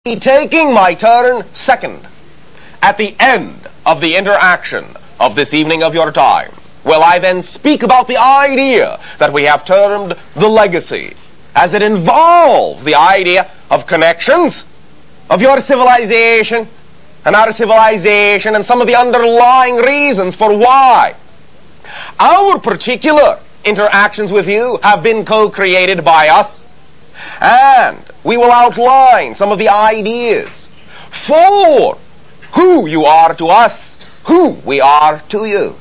taking my turn second. At the end of the interaction of this evening of your time, will I then speak about the idea that we have termed the legacy, as it involves the idea of connections, of your civilization, and our civilization, and some of the underlying reasons for why our particular interactions with you have been co-created by us. And we will outline some of the ideas for who you are to us, who we are to you.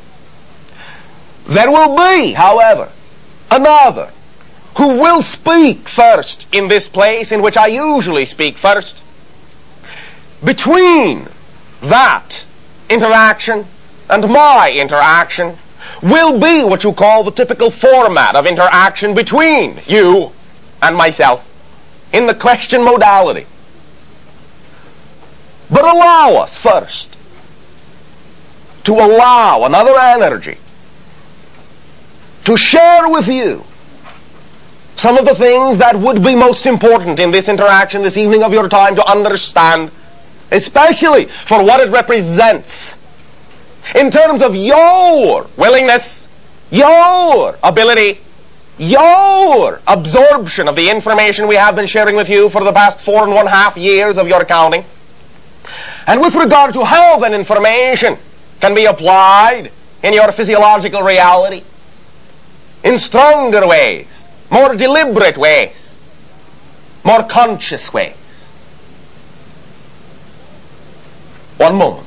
There will be, however, another who will speak first in this place in which I usually speak first. Between that interaction and my interaction will be what you call the typical format of interaction between you and myself in the question modality. But allow us first to allow another energy to share with you some of the things that would be most important in this interaction this evening of your time to understand, especially for what it represents in terms of your willingness, your ability, your absorption of the information we have been sharing with you for the past 4.5 years of your accounting. And with regard to how that information can be applied in your physiological reality in stronger ways, more deliberate ways, more conscious ways. One moment.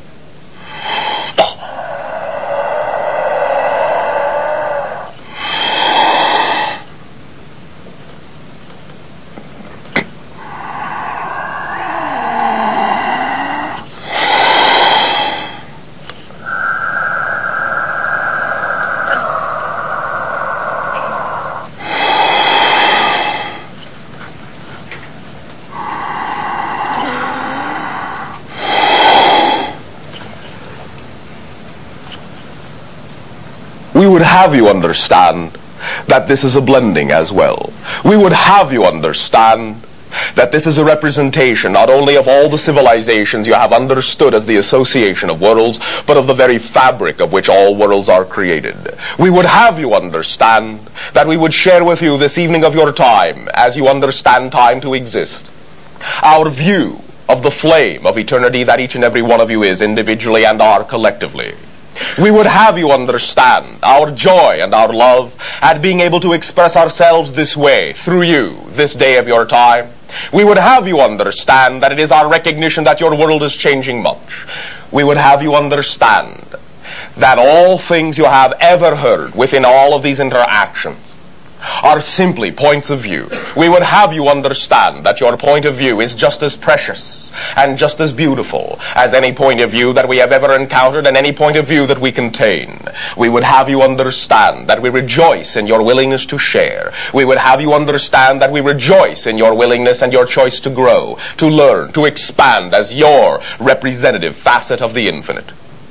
We would have you understand that this is a blending as well. We would have you understand that this is a representation not only of all the civilizations you have understood as the association of worlds, but of the very fabric of which all worlds are created. We would have you understand that we would share with you this evening of your time, as you understand time to exist, our view of the flame of eternity that each and every one of you is individually and are collectively. We would have you understand our joy and our love at being able to express ourselves this way through you this day of your time. We would have you understand that it is our recognition that your world is changing much. We would have you understand that all things you have ever heard within all of these interactions are simply points of view. We would have you understand that your point of view is just as precious and just as beautiful as any point of view that we have ever encountered and any point of view that we contain. We would have you understand that we rejoice in your willingness to share. We would have you understand that we rejoice in your willingness and your choice to grow, to learn, to expand as your representative facet of the infinite.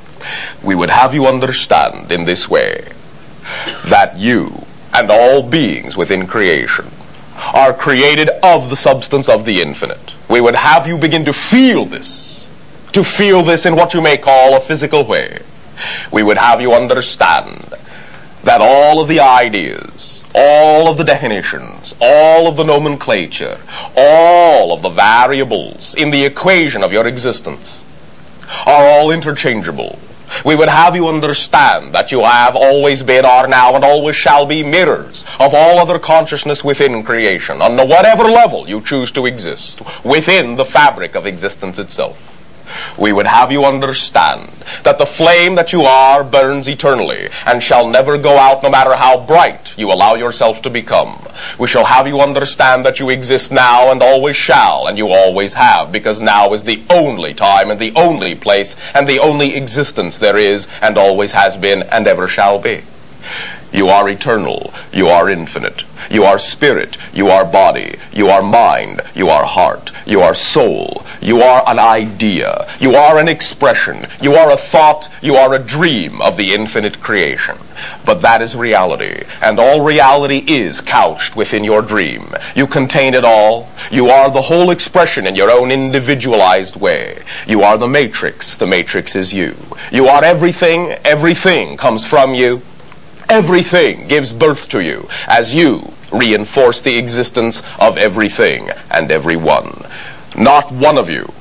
We would have you understand in this way that you and all beings within creation are created of the substance of the infinite. We would have you begin to feel this in what you may call a physical way. We would have you understand that all of the ideas, all of the definitions, all of the nomenclature, all of the variables in the equation of your existence are all interchangeable. We would have you understand that you have always been, are now, and always shall be mirrors of all other consciousness within creation, on whatever level you choose to exist, within the fabric of existence itself. We would have you understand that the flame that you are burns eternally and shall never go out no matter how bright you allow yourself to become. We shall have you understand that you exist now and always shall, and you always have, because now is the only time and the only place and the only existence there is and always has been and ever shall be. You are eternal. You are infinite. You are spirit. You are body. You are mind. You are heart. You are soul. You are an idea. You are an expression. You are a thought. You are a dream of the infinite creation. But that is reality. And all reality is couched within your dream. You contain it all. You are the whole expression in your own individualized way. You are the matrix. The matrix is you. You are everything. Everything comes from you. Everything gives birth to you as you reinforce the existence of everything and everyone. Not one of you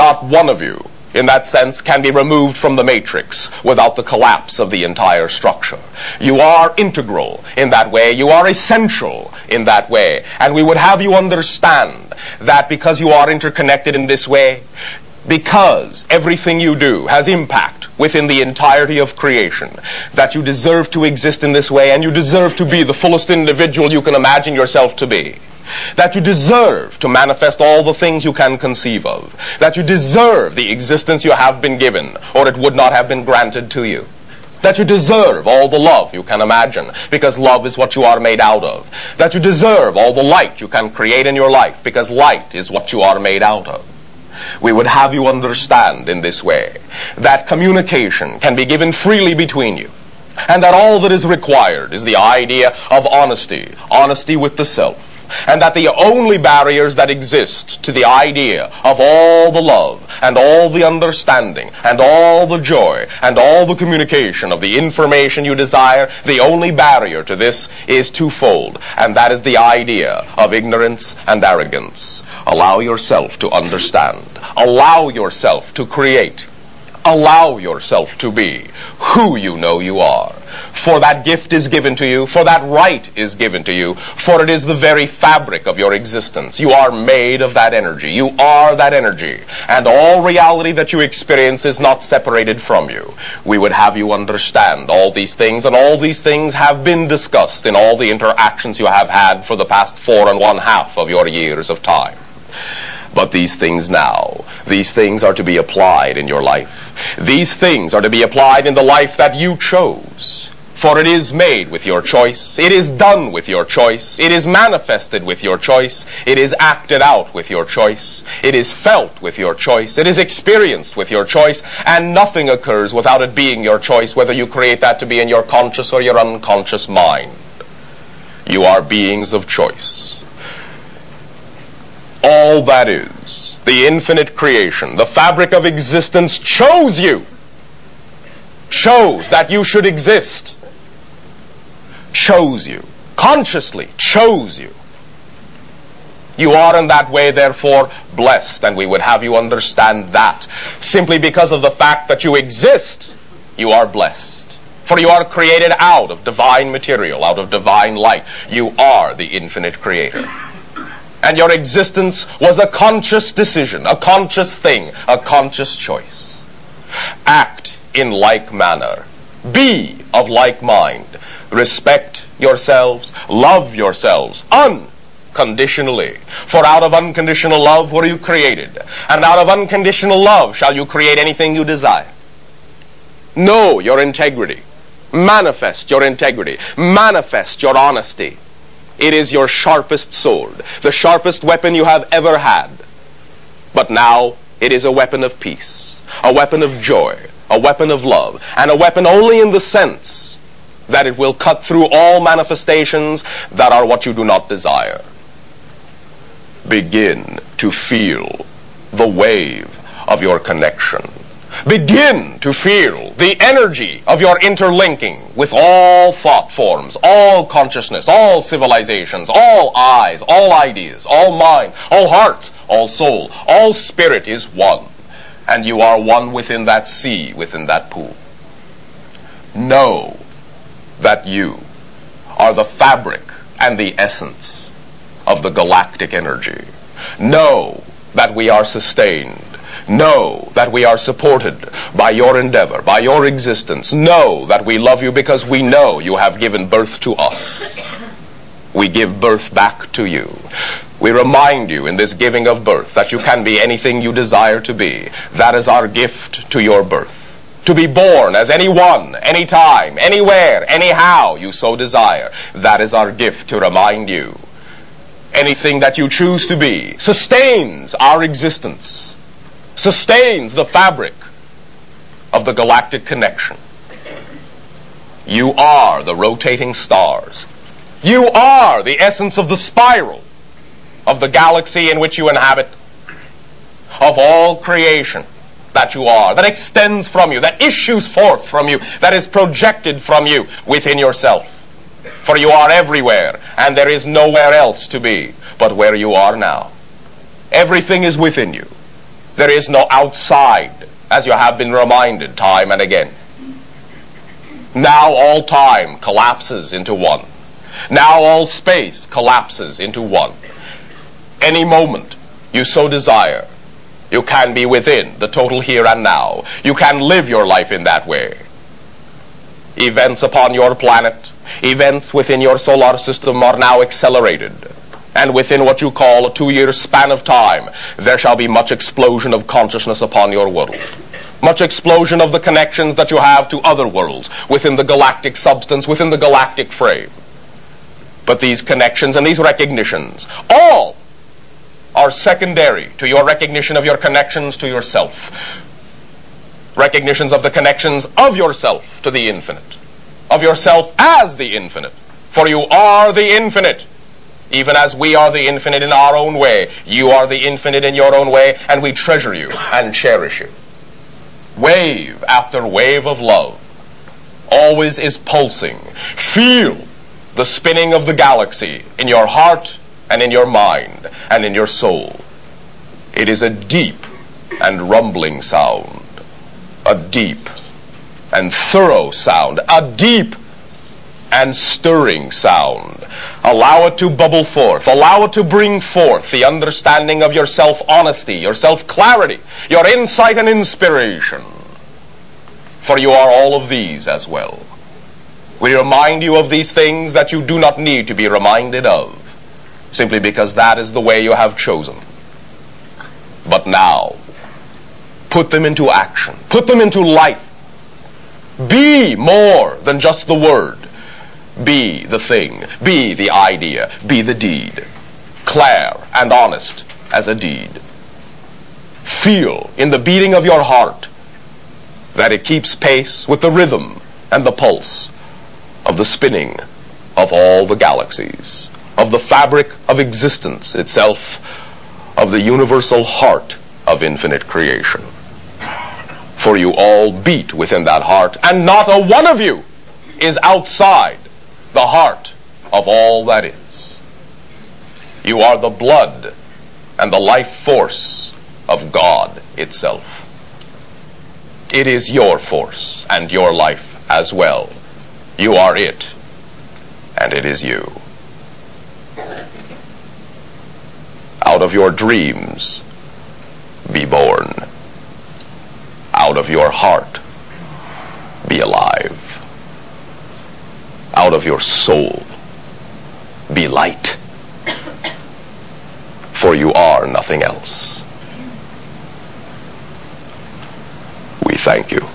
in that sense can be removed from the matrix without the collapse of the entire structure. You are integral in that way. You are essential in that way. And we would have you understand that because you are interconnected in this way, because everything you do has impact within the entirety of creation, that you deserve to exist in this way, and you deserve to be the fullest individual you can imagine yourself to be. That you deserve to manifest all the things you can conceive of. That you deserve the existence you have been given, or it would not have been granted to you. That you deserve all the love you can imagine, because love is what you are made out of. That you deserve all the light you can create in your life, because light is what you are made out of. We would have you understand in this way that communication can be given freely between you, and that all that is required is the idea of honesty with the self, and that the only barriers that exist to the idea of all the love and all the understanding and all the joy and all the communication of the information you desire, the only barrier to this is twofold, and that is the idea of ignorance and arrogance. Allow yourself to understand. Allow yourself to create. Allow yourself to be who you know you are. For that gift is given to you, for that right is given to you, for it is the very fabric of your existence. You are made of that energy. You are that energy. And all reality that you experience is not separated from you. We would have you understand all these things, and all these things have been discussed in all the interactions you have had for the past 4½ of your years of time. But these things now, these things are to be applied in your life. These things are to be applied in the life that you chose. For it is made with your choice. It is done with your choice. It is manifested with your choice. It is acted out with your choice. It is felt with your choice. It is experienced with your choice. And nothing occurs without it being your choice, whether you create that to be in your conscious or your unconscious mind. You are beings of choice. All that is, the infinite creation, the fabric of existence, chose you. Chose that you should exist. Chose you. Consciously chose you. You are in that way, therefore, blessed, and we would have you understand that. Simply because of the fact that you exist, you are blessed. For you are created out of divine material, out of divine light. You are the infinite creator. And your existence was a conscious decision, a conscious thing, a conscious choice. Act in like manner. Be of like mind. Respect yourselves. Love yourselves unconditionally. For out of unconditional love were you created. And out of unconditional love shall you create anything you desire. Know your integrity. Manifest your integrity. Manifest your honesty. It is your sharpest sword, the sharpest weapon you have ever had. But now it is a weapon of peace, a weapon of joy, a weapon of love, and a weapon only in the sense that it will cut through all manifestations that are what you do not desire. Begin to feel the wave of your connection. Begin to feel the energy of your interlinking with all thought forms, all consciousness, all civilizations, all eyes, all ideas, all mind, all hearts, all soul, all spirit is one. And you are one within that sea, within that pool. Know that you are the fabric and the essence of the galactic energy. Know that we are sustained. Know that we are supported by your endeavor, by your existence. Know that we love you because we know you have given birth to us. We give birth back to you. We remind you in this giving of birth that you can be anything you desire to be. That is our gift to your birth. to be born as anyone, anytime, anywhere, anyhow you so desire. That is our gift, to remind you. Anything that you choose to be sustains our existence, sustains the fabric of the galactic connection. You are the rotating stars. You are the essence of the spiral of the galaxy in which you inhabit, of all creation that you are, that extends from you, that issues forth from you, that is projected from you within yourself. For you are everywhere, and there is nowhere else to be but where you are now. Everything is within you. There is no outside, as you have been reminded time and again. Now all time collapses into one. Now all space collapses into one. Any moment you so desire, you can be within the total here and now. You can live your life in that way. Events upon your planet, events within your solar system are now accelerated. And within what you call a 2-year span of time, there shall be much explosion of consciousness upon your world. Much explosion of the connections that you have to other worlds within the galactic substance, within the galactic frame. But these connections and these recognitions, all are secondary to your recognition of your connections to yourself. Recognitions of the connections of yourself to the infinite. Of yourself as the infinite. For you are the infinite. Even as we are the infinite in our own way, you are the infinite in your own way, and we treasure you and cherish you. Wave after wave of love always is pulsing. Feel the spinning of the galaxy in your heart and in your mind and in your soul. It is a deep and rumbling sound, a deep and thorough sound, a deep and stirring sound. Allow it to bubble forth. Allow it to bring forth the understanding of your self-honesty, your self-clarity, your insight and inspiration. For you are all of these as well. We remind you of these things that you do not need to be reminded of, simply because that is the way you have chosen. But now, put them into action. Put them into life. Be more than just the word. Be the thing. Be the idea. Be the deed. Clear and honest as a deed. Feel in the beating of your heart that it keeps pace with the rhythm and the pulse of the spinning of all the galaxies, of the fabric of existence itself, of the universal heart of infinite creation. For you all beat within that heart, and not a one of you is outside the heart of all that is. You are the blood and the life force of God itself. It is your force and your life as well. You are it, and it is you. Out of your dreams, be born. Out of your heart, be alive. Out of your soul, be light. For you are nothing else. We thank you.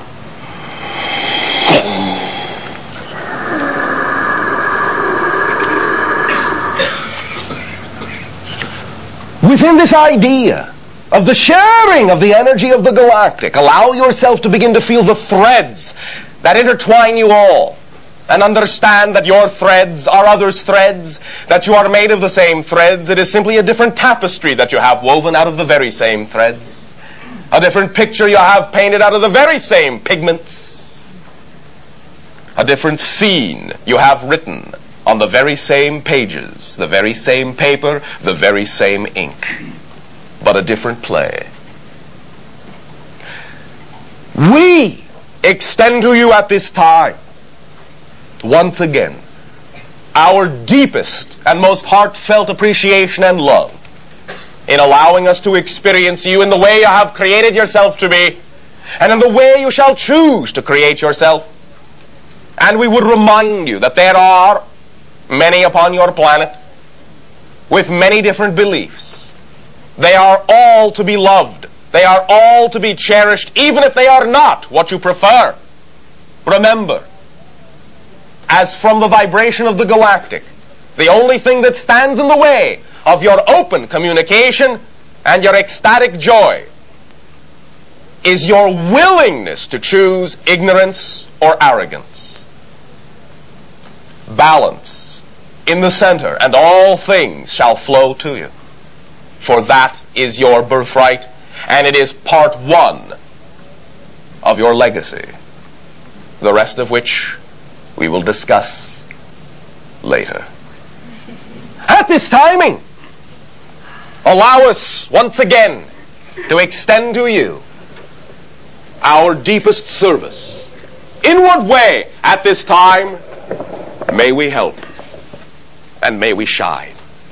Within this idea of the sharing of the energy of the galactic, allow yourself to begin to feel the threads that intertwine you all, and understand that your threads are others' threads, that you are made of the same threads. It is simply a different tapestry that you have woven out of the very same threads, a different picture you have painted out of the very same pigments, a different scene you have written on the very same pages, the very same paper, the very same ink, but a different play. We extend to you at this time, once again, our deepest and most heartfelt appreciation and love in allowing us to experience you in the way you have created yourself to be, and in the way you shall choose to create yourself. And we would remind you that there are many upon your planet with many different beliefs. They are all to be loved. They are all to be cherished, even if they are not what you prefer. Remember, as from the vibration of the galactic, the only thing that stands in the way of your open communication and your ecstatic joy is your willingness to choose ignorance or arrogance. Balance in the center, and all things shall flow to you. For that is your birthright, and it is part one of your legacy, the rest of which we will discuss later. At this timing, allow us once again to extend to you our deepest service. In what way at this time may we help and may we shine?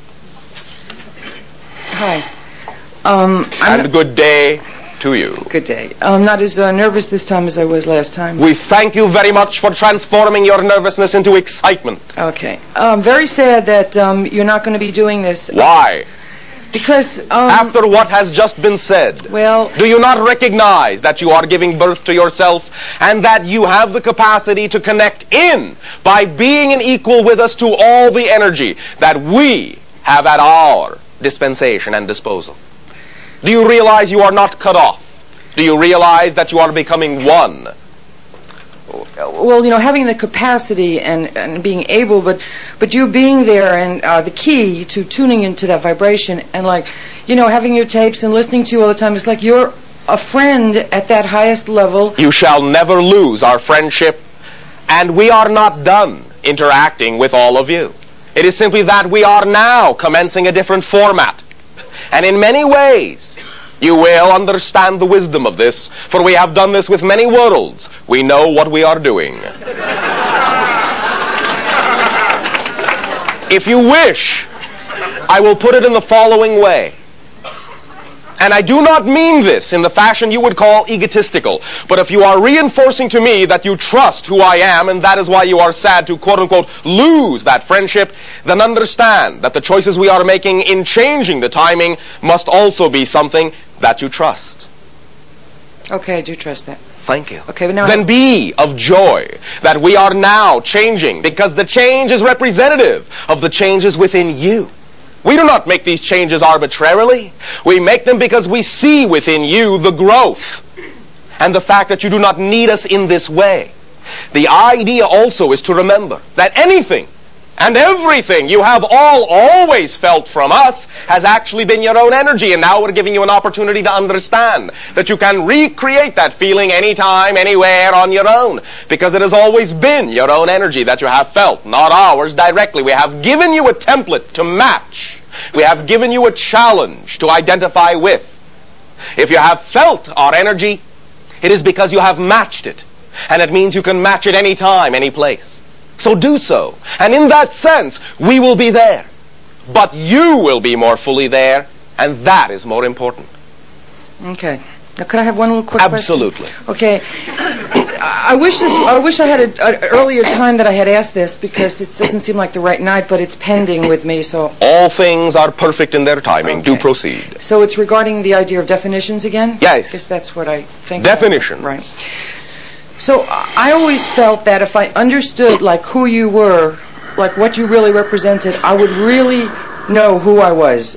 Hi. And good day to you. Good day. I'm not as nervous this time as I was last time. We thank you very much for transforming your nervousness into excitement. Okay. Very sad that you're not going to be doing this. Why? Because after what has just been said, well, do you not recognize that you are giving birth to yourself and that you have the capacity to connect in by being an equal with us to all the energy that we have at our dispensation and disposal? Do you realize you are not cut off? Do you realize that you are becoming one? Well, having the capacity and being able, but you being there and the key to tuning into that vibration and having your tapes and listening to you all the time, it's like you're a friend at that highest level. You shall never lose our friendship, and we are not done interacting with all of you. It is simply that we are now commencing a different format. And in many ways, you will understand the wisdom of this, for we have done this with many worlds. We know what we are doing. If you wish, I will put it in the following way. And I do not mean this in the fashion you would call egotistical, but if you are reinforcing to me that you trust who I am, and that is why you are sad to quote-unquote lose that friendship, then understand that the choices we are making in changing the timing must also be something that you trust. Okay, I do trust that. Thank you. Okay, but now then be of joy that we are now changing, because the change is representative of the changes within you. We do not make these changes arbitrarily. We make them because we see within you the growth and the fact that you do not need us in this way. The idea also is to remember that anything and everything you have always felt from us has actually been your own energy, and now we're giving you an opportunity to understand that you can recreate that feeling anytime, anywhere on your own, because it has always been your own energy that you have felt, not ours directly. We have given you a template to match. We have given you a challenge to identify with. If you have felt our energy, it is because you have matched it, and it means you can match it anytime, any place. So do so. And in that sense, we will be there. But you will be more fully there, and that is more important. Okay. Now, could I have one little quick Absolutely. question? Okay. I wish I had an earlier time that I had asked this, because it doesn't seem like the right night, but it's pending with me, so... All things are perfect in their timing. Okay. Do proceed. So it's regarding the idea of definitions again? Yes. I guess that's what I think. Definitions. Right. So I always felt that if I understood who you were, what you really represented, I would really know who I was.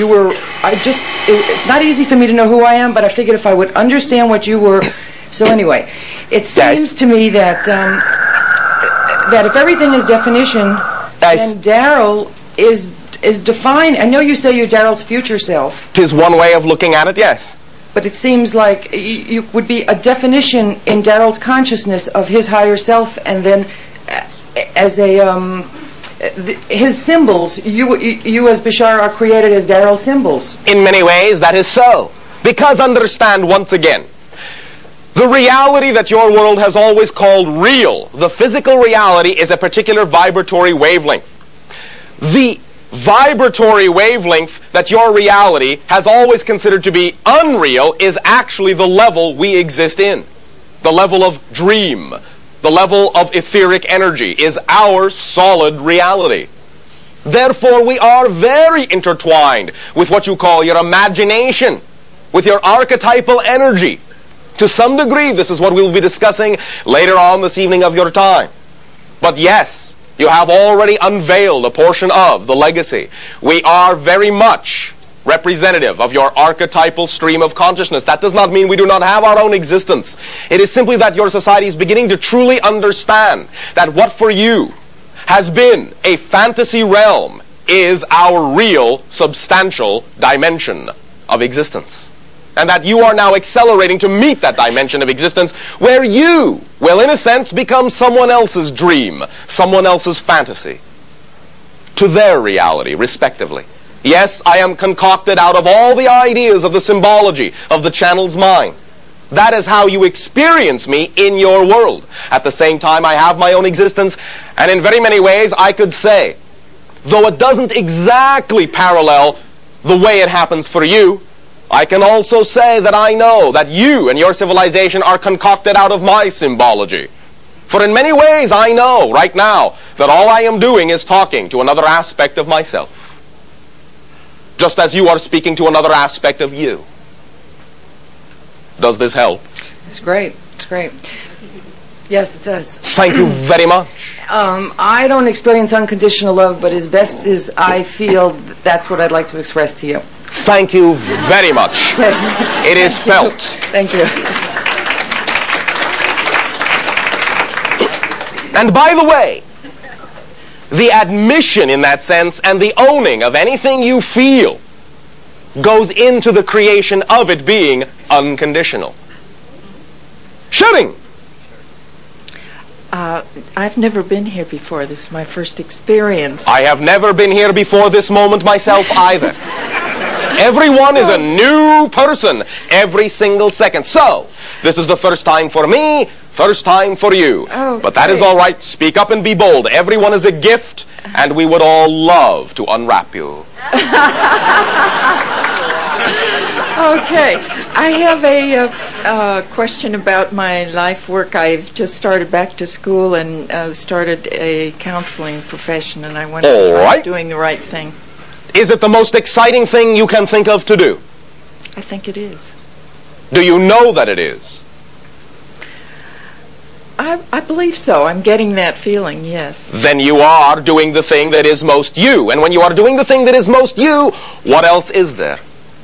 It's not easy for me to know who I am, but I figured if I would understand what you were. So anyway, it seems to me that that if everything is definition, then Daryl is defined. I know you say you're Daryl's future self. 'Tis one way of looking at it, yes. But it seems like you would be a definition in Daryl's consciousness of his higher self, and then as his symbols, you as Bashar are created as Daryl's symbols. In many ways, that is so. Because understand once again, the reality that your world has always called real, the physical reality, is a particular vibratory wavelength. The vibratory wavelength that your reality has always considered to be unreal is actually the level we exist in. The level of dream, the level of etheric energy is our solid reality. Therefore, we are very intertwined with what you call your imagination. with your archetypal energy. To some degree, this is what we'll be discussing later on this evening of your time. But yes, you have already unveiled a portion of the legacy. We are very much representative of your archetypal stream of consciousness. That does not mean we do not have our own existence. It is simply that your society is beginning to truly understand that what for you has been a fantasy realm is our real, substantial dimension of existence. And that you are now accelerating to meet that dimension of existence where you will, in a sense, become someone else's dream, someone else's fantasy, to their reality, respectively. Yes, I am concocted out of all the ideas of the symbology of the channel's mind. That is how you experience me in your world. At the same time, I have my own existence, and in very many ways, I could say, though it doesn't exactly parallel the way it happens for you, I can also say that I know that you and your civilization are concocted out of my symbology. For in many ways, I know right now that all I am doing is talking to another aspect of myself. Just as you are speaking to another aspect of you. Does this help? It's great. It's great. Yes, it does. Thank you very much. I don't experience unconditional love, but as best as I feel, that's what I'd like to express to you. Thank you very much. It is felt. Thank you. And by the way, the admission in that sense and the owning of anything you feel goes into the creation of it being unconditional. Shooting! I've never been here before. This is my first experience. I have never been here before this moment myself either. Everyone is a new person every single second. So, this is the first time for me, first time for you. Oh, but that is all right. Speak up and be bold. Everyone is a gift, and we would all love to unwrap you. Okay. I have a question about my life work. I've just started back to school and started a counseling profession, and I wonder if I'm doing the right thing. Is it the most exciting thing you can think of to do? I think it is. Do you know that it is? I believe so. I'm getting that feeling, yes. Then you are doing the thing that is most you. And when you are doing the thing that is most you, what else is there?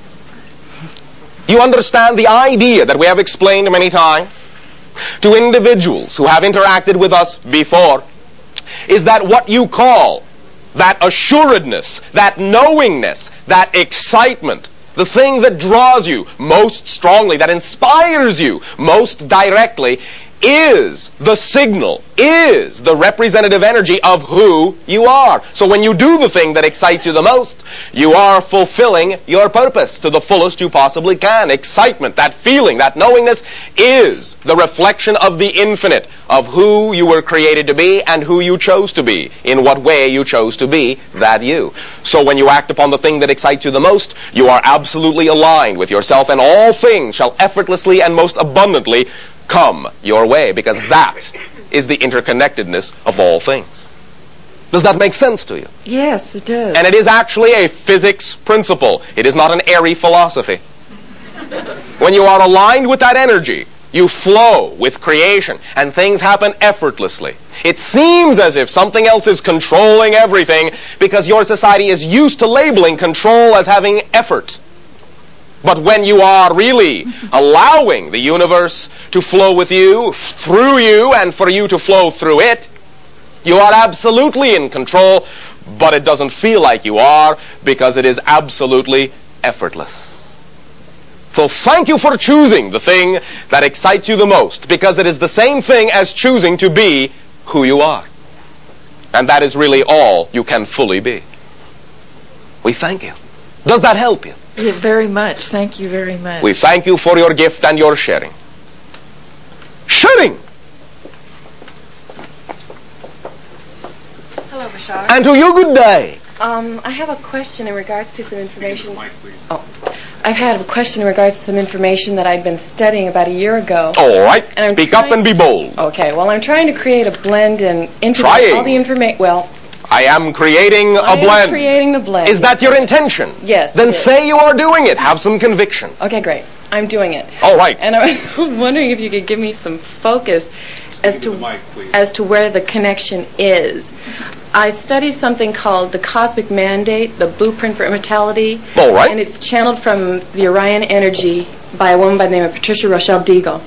You understand the idea that we have explained many times to individuals who have interacted with us before is that what you call that assuredness, that knowingness, that excitement, the thing that draws you most strongly, that inspires you most directly, is the signal, is the representative energy of who you are. So when you do the thing that excites you the most, you are fulfilling your purpose to the fullest you possibly can. Excitement, that feeling, that knowingness is the reflection of the infinite, of who you were created to be and who you chose to be, in what way you chose to be that you. So when you act upon the thing that excites you the most, you are absolutely aligned with yourself, and all things shall effortlessly and most abundantly come your way, because that is the interconnectedness of all things. Does that make sense to you? Yes, it does. And it is actually a physics principle. It is not an airy philosophy. When you are aligned with that energy, you flow with creation, and things happen effortlessly. It seems as if something else is controlling everything, because your society is used to labeling control as having effort. But when you are really allowing the universe to flow with you, through you, and for you to flow through it, you are absolutely in control, but it doesn't feel like you are, because it is absolutely effortless. So thank you for choosing the thing that excites you the most, because it is the same thing as choosing to be who you are. And that is really all you can fully be. We thank you. Does that help you? Yeah, very much. Thank you very much. We thank you for your gift and your sharing. Sharing! Hello, Bashar. And to you, good day. I have a question in regards to some information. I've had a question in regards to some information that I'd been studying about a year ago. All right. Speak up and be bold. Okay. Well, I'm trying to create a blend and integrate all the information. Well, I am creating a I blend. am creating the blend. Is that your intention? Yes, Then it is. say you are doing it. Have some conviction. Okay, great. I'm doing it. All right. And I was wondering if you could give me some focus as to where the connection is. I study something called the Cosmic Mandate, the Blueprint for Immortality. All right. And it's channeled from the Orion energy by a woman by the name of Patricia Rochelle Deagle.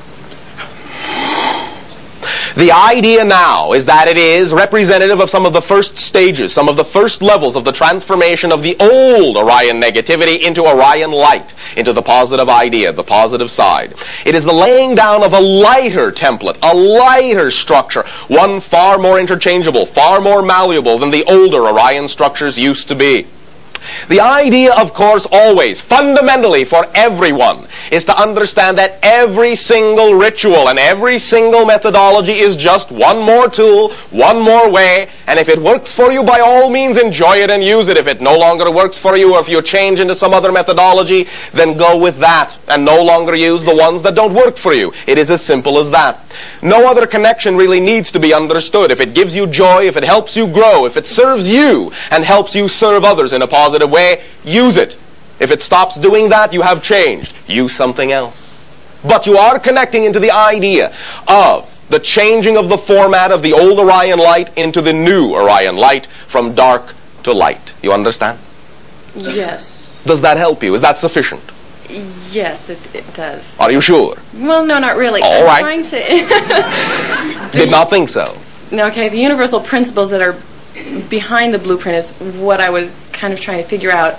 The idea now is that it is representative of some of the first stages, some of the first levels of the transformation of the old Orion negativity into Orion light, into the positive idea, the positive side. It is the laying down of a lighter template, a lighter structure, one far more interchangeable, far more malleable than the older Orion structures used to be. The idea, of course, always, fundamentally for everyone, is to understand that every single ritual and every single methodology is just one more tool, one more way, and if it works for you, by all means enjoy it and use it. If it no longer works for you, or if you change into some other methodology, then go with that and no longer use the ones that don't work for you. It is as simple as that. No other connection really needs to be understood. If it gives you joy, if it helps you grow, if it serves you and helps you serve others in a positive way, use it. If it stops doing that, you have changed. Use something else. But you are connecting into the idea of the changing of the format of the old Orion light into the new Orion light from dark to light. You understand? Yes. Does that help you? Is that sufficient? Yes, it does. Are you sure? Well, no, not really. All I'm right. trying to... Did not think so. Okay, the universal principles that are behind the blueprint is what I was kind of trying to figure out.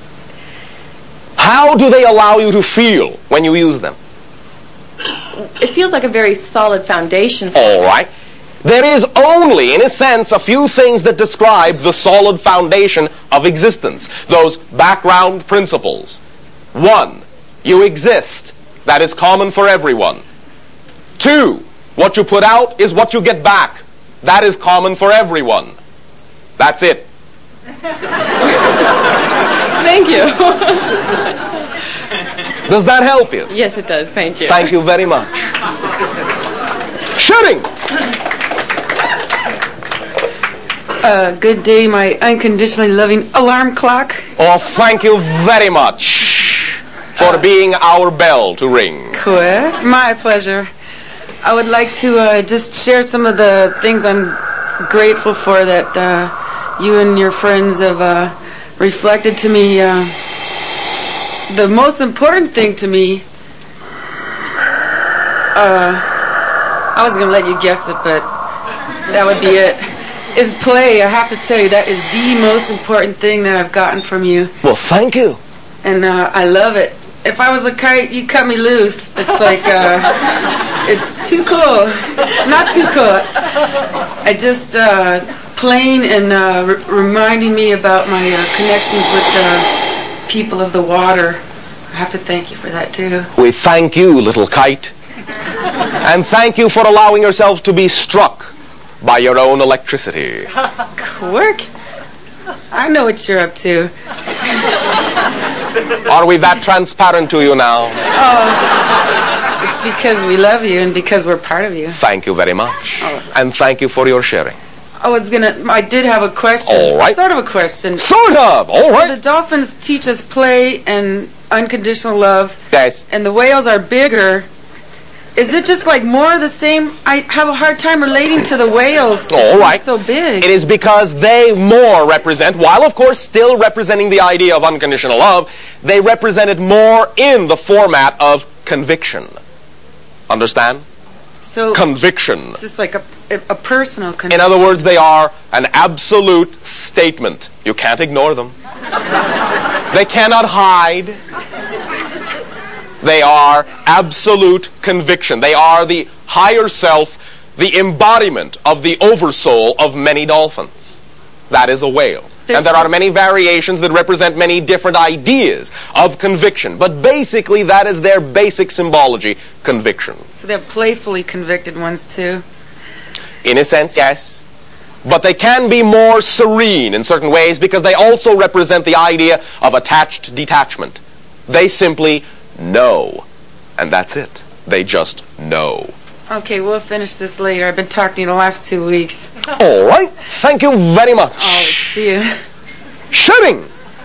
How do they allow you to feel when you use them? It feels like a very solid foundation for All right. There is only, in a sense, a few things that describe the solid foundation of existence. Those background principles. 1, you exist. That is common for everyone. 2, what you put out is what you get back. That is common for everyone. That's it. Thank you. Does that help you? Yes, it does. Thank you. Thank you very much. Shooting! Good day, my unconditionally loving alarm clock. Oh, thank you very much for being our bell to ring. Cool. My pleasure. I would like to just share some of the things I'm grateful for that you and your friends have reflected to me. The most important thing to me, I was going to let you guess it, but that would be it, is play. I have to tell you, that is the most important thing that I've gotten from you. Well, thank you. And I love it. If I was a kite, you cut me loose. It's like, it's too cool. Not too cool. I just, playing and reminding me about my connections with the people of the water. I have to thank you for that, too. We thank you, little kite. And thank you for allowing yourself to be struck by your own electricity. Quirk? I know what you're up to. Are we that transparent to you now? Oh, it's because we love you and because we're part of you. Thank you very much. Oh. And thank you for your sharing. I did have a question. All right. Sort of a question. Sort of. All right. The dolphins teach us play and unconditional love. Yes. And the whales are bigger. Is it just like more of the same? I have a hard time relating to the whales. All right. It's so big. It is because they more represent, while of course still representing the idea of unconditional love, they represent it more in the format of conviction. Understand? So Conviction. it's just like a personal connection. In other words, they are an absolute statement. You can't ignore them. They cannot hide. They are absolute conviction. They are the higher self, the embodiment of the oversoul of many dolphins. That is a whale. And there are many variations that represent many different ideas of conviction. But basically, that is their basic symbology, conviction. So they're playfully convicted ones, too. In a sense, yes. But they can be more serene in certain ways because they also represent the idea of attached detachment. They simply know. And that's it. They just know. Okay, we'll finish this later. I've been talking to you the last 2 weeks. All right. Thank you very much. Oh, see you. Shooting.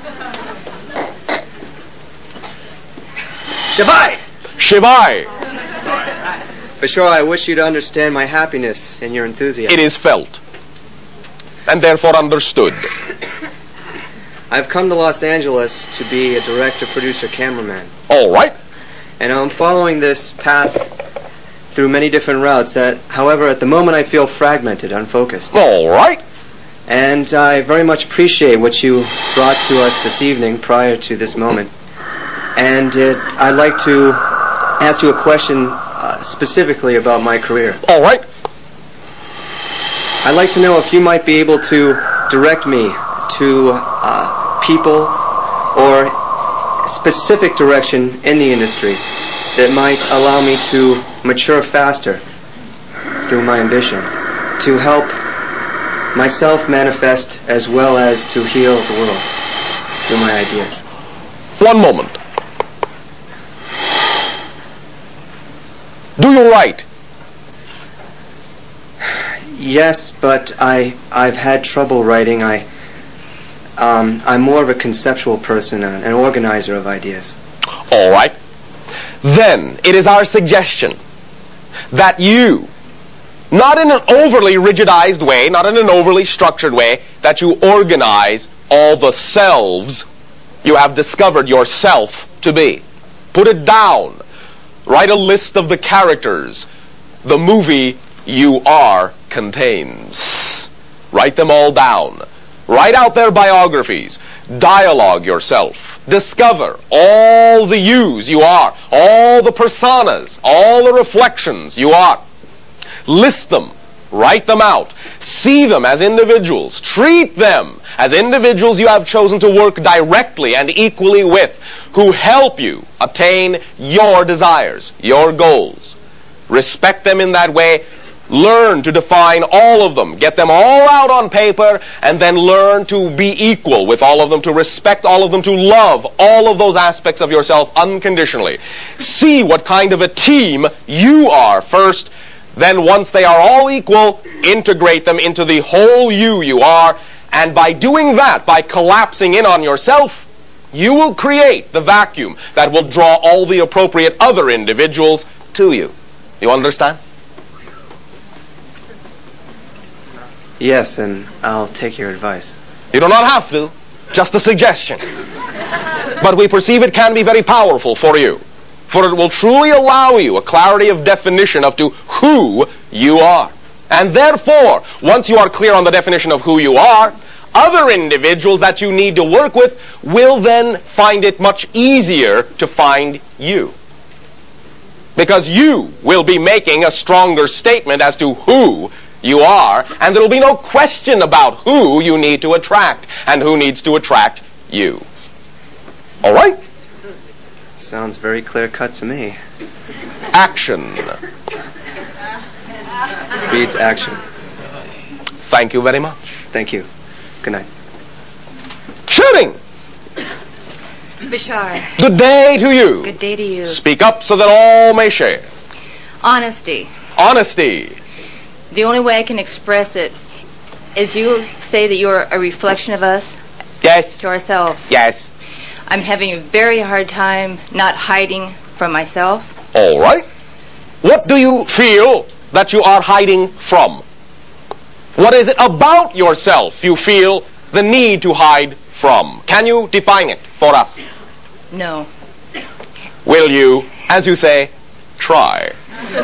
Shibai! Shibai. Bashar, I wish you to understand my happiness and your enthusiasm. It is felt, and therefore understood. I've come to Los Angeles to be a director, producer, cameraman. All right. And I'm following this path through many different routes that, however, at the moment I feel fragmented, unfocused. All right. And I very much appreciate what you brought to us this evening prior to this moment. And I'd like to ask you a question specifically about my career. All right. I'd like to know if you might be able to direct me to people or specific direction in the industry that might allow me to mature faster through my ambition, to help myself manifest as well as to heal the world through my ideas. One moment. Do you write? Yes, but I've had trouble writing. I'm more of a conceptual person, an organizer of ideas. All right. Then it is our suggestion that you, not in an overly rigidized way, not in an overly structured way, that you organize all the selves you have discovered yourself to be. Put it down. Write a list of the characters the movie you are contains. Write them all down. Write out their biographies. Dialogue yourself. Discover all the yous you are, all the personas, all the reflections you are. List them. Write them out. See them as individuals. Treat them as individuals you have chosen to work directly and equally with, who help you attain your desires, your goals. Respect them in that way. Learn to define all of them. Get them all out on paper, and then learn to be equal with all of them, to respect all of them, to love all of those aspects of yourself unconditionally. See what kind of a team you are first. Then once they are all equal, integrate them into the whole you are. And by doing that, by collapsing in on yourself, you will create the vacuum that will draw all the appropriate other individuals to you. You understand? Yes, and I'll take your advice. You do not have to. Just a suggestion. But we perceive it can be very powerful for you. For it will truly allow you a clarity of definition of to who you are. And therefore, once you are clear on the definition of who you are, other individuals that you need to work with will then find it much easier to find you. Because you will be making a stronger statement as to who you are, and there will be no question about who you need to attract and who needs to attract you. All right? Sounds very clear-cut to me. Action. Beats action. Thank you very much. Thank you. Good night. Shooting. Bashar. Good day to you. Good day to you. Speak up so that all may share. Honesty. Honesty. The only way I can express it is you say that you're a reflection of us. Yes. To ourselves. Yes. I'm having a very hard time not hiding from myself. All right. What do you feel that you are hiding from? What is it about yourself you feel the need to hide from? Can you define it for us? No. Will you, as you say, try?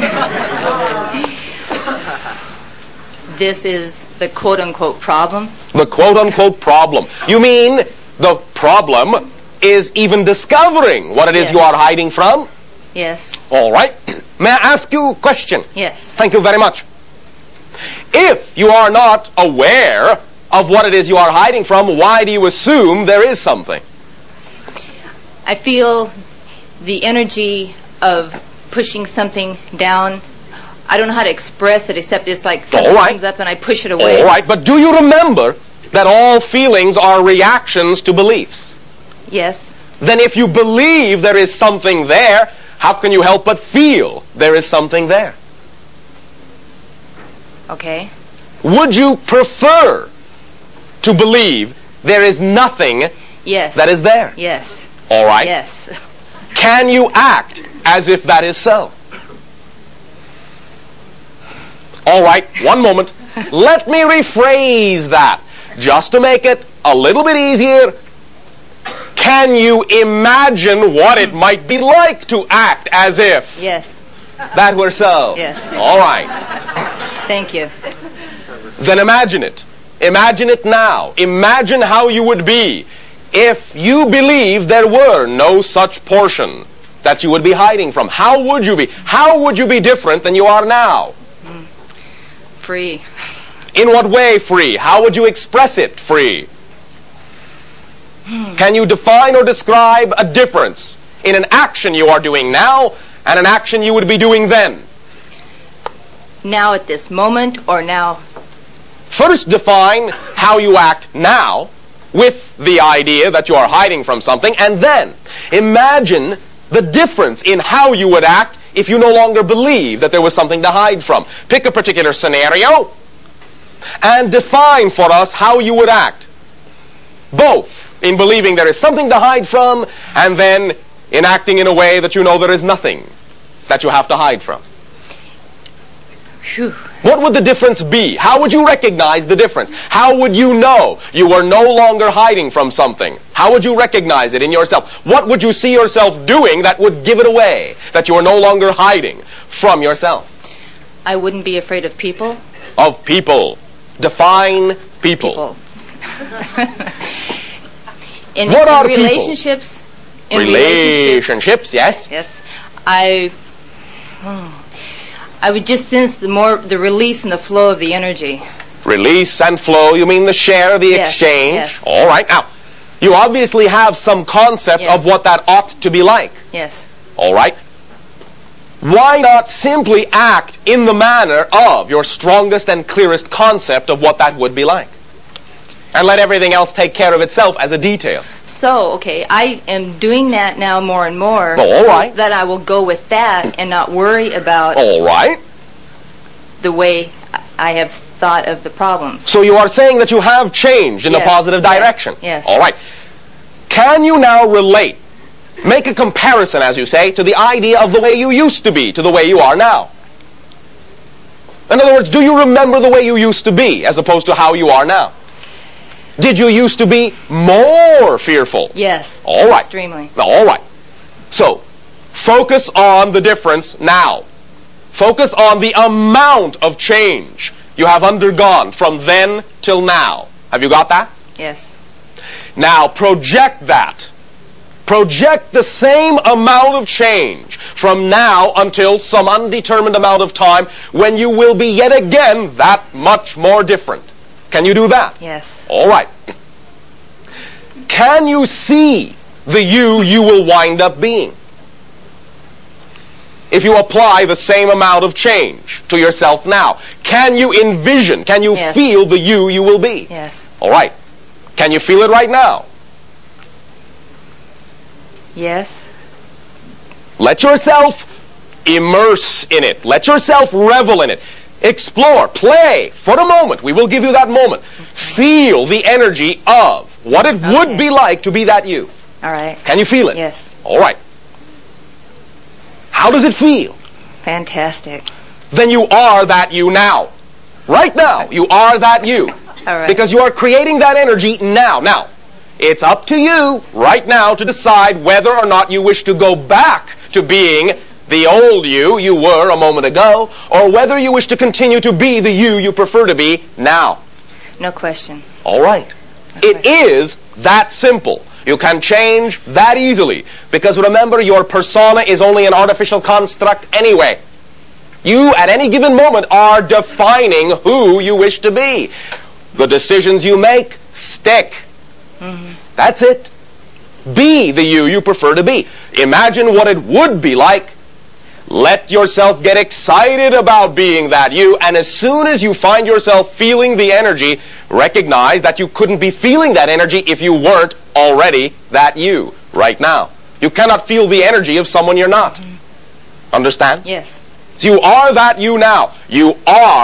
This is the quote-unquote problem? The quote-unquote problem. You mean the problem is even discovering what it is you are hiding from? Yes. All right. May I ask you a question? Yes. Thank you very much. If you are not aware of what it is you are hiding from, why do you assume there is something? I feel the energy of pushing something down. I don't know how to express it, except it's like something comes up and I push it away. All right, but do you remember that all feelings are reactions to beliefs? Yes. Then if you believe there is something there, how can you help but feel there is something there? Okay. Would you prefer to believe there is nothing Yes. that is there? Yes. All right. Yes. Can you act as if that is so? All right, one moment. Let me rephrase that just to make it a little bit easier. Can you imagine what it might be like to act as if Yes. that were so? Yes. All right. Thank you. Then imagine it. Imagine it now. Imagine how you would be if you believed there were no such portion that you would be hiding from. How would you be? How would you be different than you are now? Free. In what way free? How would you express it free? Can you define or describe a difference in an action you are doing now and an action you would be doing then? Now at this moment or now? First define how you act now with the idea that you are hiding from something, and then imagine the difference in how you would act if you no longer believe that there was something to hide from. Pick a particular scenario and define for us how you would act. Both in believing there is something to hide from and then in acting in a way that you know there is nothing that you have to hide from. Phew. What would the difference be? How would you recognize the difference? How would you know you were no longer hiding from something? How would you recognize it in yourself? What would you see yourself doing that would give it away, that you are no longer hiding from yourself? I wouldn't be afraid of people. Of people. Define people. In What are people? relationships? In Relationships, yes. Yes. I would just sense the release and the flow of the energy. Release and flow, you mean the share, the Yes, exchange? yes. All right. Now, you obviously have some concept Yes. of what that ought to be like. Yes. All right. Why not simply act in the manner of your strongest and clearest concept of what that would be like? And let everything else take care of itself as a detail. So, okay, I am doing that now more and more. Oh, all right. So that I will go with that and not worry about All right. the way I have thought of the problems. So you are saying that you have changed in a Yes, positive yes, direction. yes. All right. Can you now relate, make a comparison, as you say, to the idea of the way you used to be to the way you are now? In other words, do you remember the way you used to be as opposed to how you are now? Did you used to be more fearful? Yes. All right. Extremely. All right. So, focus on the difference now. Focus on the amount of change you have undergone from then till now. Have you got that? Yes. Now, project that. Project the same amount of change from now until some undetermined amount of time when you will be yet again that much more different. Can you do that? Yes. All right. Can you see the you will wind up being? If you apply the same amount of change to yourself now, can you envision, can you Yes. feel the you will be? Yes. All right. Can you feel it right now? Yes. Let yourself immerse in it. Let yourself revel in it. Explore, play for a moment. We will give you that moment. Feel the energy of what it would be like to be that you. All right. Can you feel it? Yes. All right. How does it feel? Fantastic. Then you are that you now. Right now, you are that you. All right. Because you are creating that energy now. Now, it's up to you right now to decide whether or not you wish to go back to being the old you were a moment ago, or whether you wish to continue to be the you prefer to be now. No question. All right. It is that simple. You can change that easily. Because remember, your persona is only an artificial construct anyway. You, at any given moment, are defining who you wish to be. The decisions you make stick. Mm-hmm. That's it. Be the you prefer to be. Imagine what it would be like. Let yourself get excited about being that you, and as soon as you find yourself feeling the energy, recognize that you couldn't be feeling that energy if you weren't already that you right now. You cannot feel the energy of someone you're not. Understand? Yes. You are that you now. You are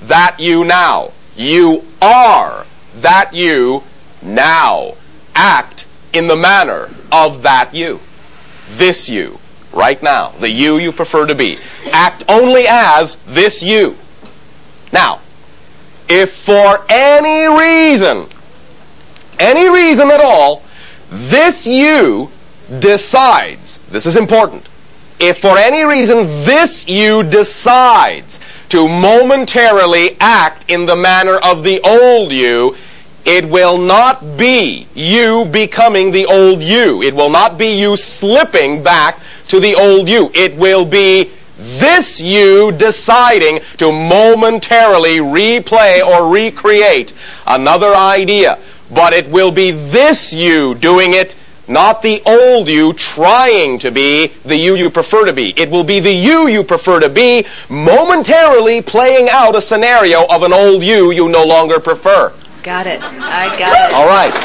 that you now. You are that you now. Act in the manner of that you. This you. Right now. The you prefer to be. Act only as this you. Now, if for any reason at all, this you decides, this is important, if for any reason this you decides to momentarily act in the manner of the old you, it will not be you becoming the old you. It will not be you slipping back to the old you. It will be this you deciding to momentarily replay or recreate another idea. But it will be this you doing it, not the old you trying to be the you prefer to be. It will be the you prefer to be momentarily playing out a scenario of an old you no longer prefer. Got it. I got it. All right.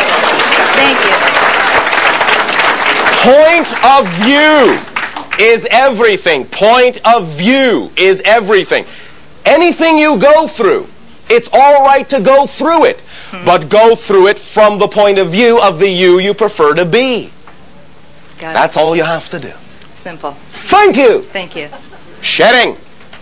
Beautiful. Point of view is everything. Point of view is everything. Anything you go through, it's all right to go through it. But go through it from the point of view of the you prefer to be. Got it. That's all you have to do. Simple. Thank you. Thank you. Shedding.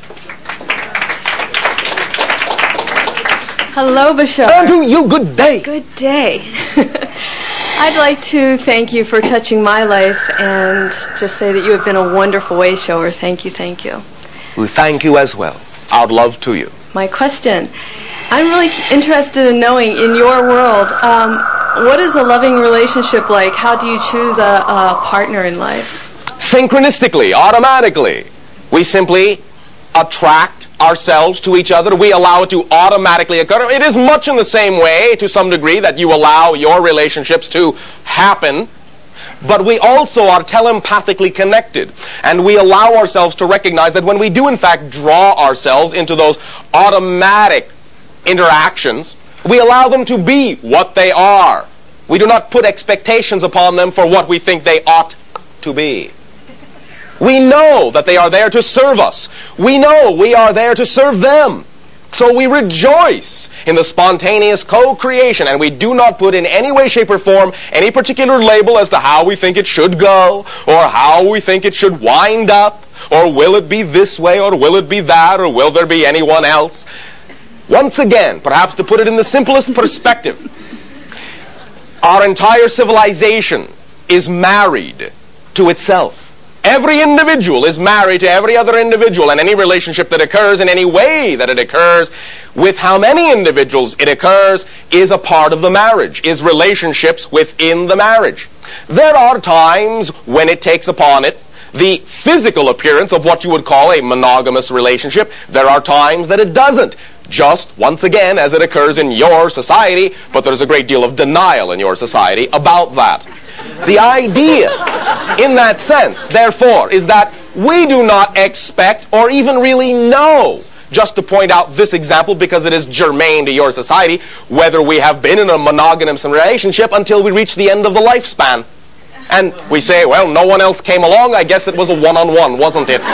Hello, Bashar. And to you, good day. Good day. I'd like to thank you for touching my life and just say that you have been a wonderful way shower. Thank you, thank you. We thank you as well. Our love to you. My question. I'm really interested in knowing, in your world, what is a loving relationship like? How do you choose a partner in life? Synchronistically, automatically. We simply attract ourselves to each other. We allow it to automatically occur. It is much in the same way, to some degree, that you allow your relationships to happen. But we also are telepathically connected. And we allow ourselves to recognize that when we do, in fact, draw ourselves into those automatic interactions, we allow them to be what they are. We do not put expectations upon them for what we think they ought to be. We know that they are there to serve us. We know we are there to serve them. So we rejoice in the spontaneous co-creation, and we do not put in any way, shape, or form any particular label as to how we think it should go, or how we think it should wind up, or will it be this way, or will it be that, or will there be anyone else. Once again, perhaps to put it in the simplest perspective, our entire civilization is married to itself. Every individual is married to every other individual, and any relationship that occurs in any way that it occurs, with how many individuals it occurs, is a part of the marriage, is relationships within the marriage. There are times when it takes upon it the physical appearance of what you would call a monogamous relationship. There are times that it doesn't. Just, once again, as it occurs in your society, but there's a great deal of denial in your society about that. The idea, in that sense, therefore, is that we do not expect or even really know, just to point out this example because it is germane to your society, whether we have been in a monogamous relationship until we reach the end of the lifespan. And we say, well, no one else came along, I guess it was a one-on-one, wasn't it?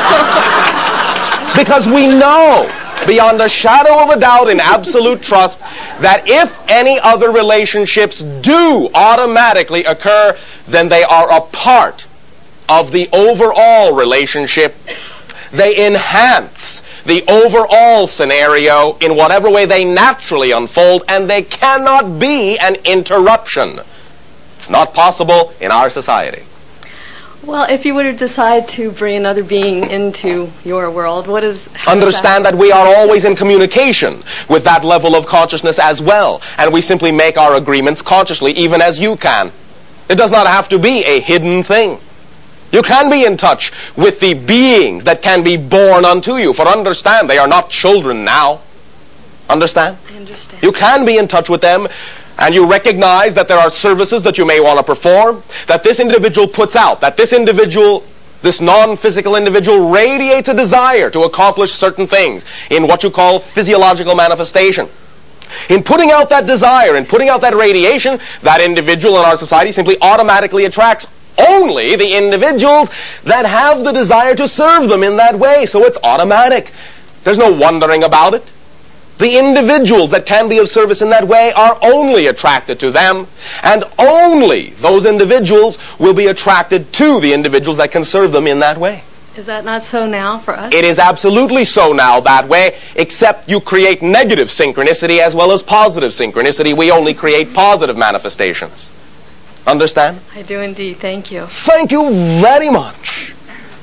Because we know, beyond a shadow of a doubt, in absolute trust, that if any other relationships do automatically occur, then they are a part of the overall relationship. They enhance the overall scenario in whatever way they naturally unfold, and they cannot be an interruption. It's not possible in our society. Well, if you were to decide to bring another being into your world, understand that we are always in communication with that level of consciousness as well. And we simply make our agreements consciously, even as you can. It does not have to be a hidden thing. You can be in touch with the beings that can be born unto you. For understand, they are not children now. Understand? I understand. You can be in touch with them. And you recognize that there are services that you may want to perform, that this individual puts out, that this individual, this non-physical individual, radiates a desire to accomplish certain things in what you call physiological manifestation. In putting out that desire, in putting out that radiation, that individual in our society simply automatically attracts only the individuals that have the desire to serve them in that way. So it's automatic. There's no wondering about it. The individuals that can be of service in that way are only attracted to them, and only those individuals will be attracted to the individuals that can serve them in that way. Is that not so now for us? It is absolutely so now that way, except you create negative synchronicity as well as positive synchronicity. We only create positive manifestations. Understand? I do indeed. Thank you. Thank you very much.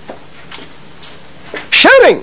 Shouting.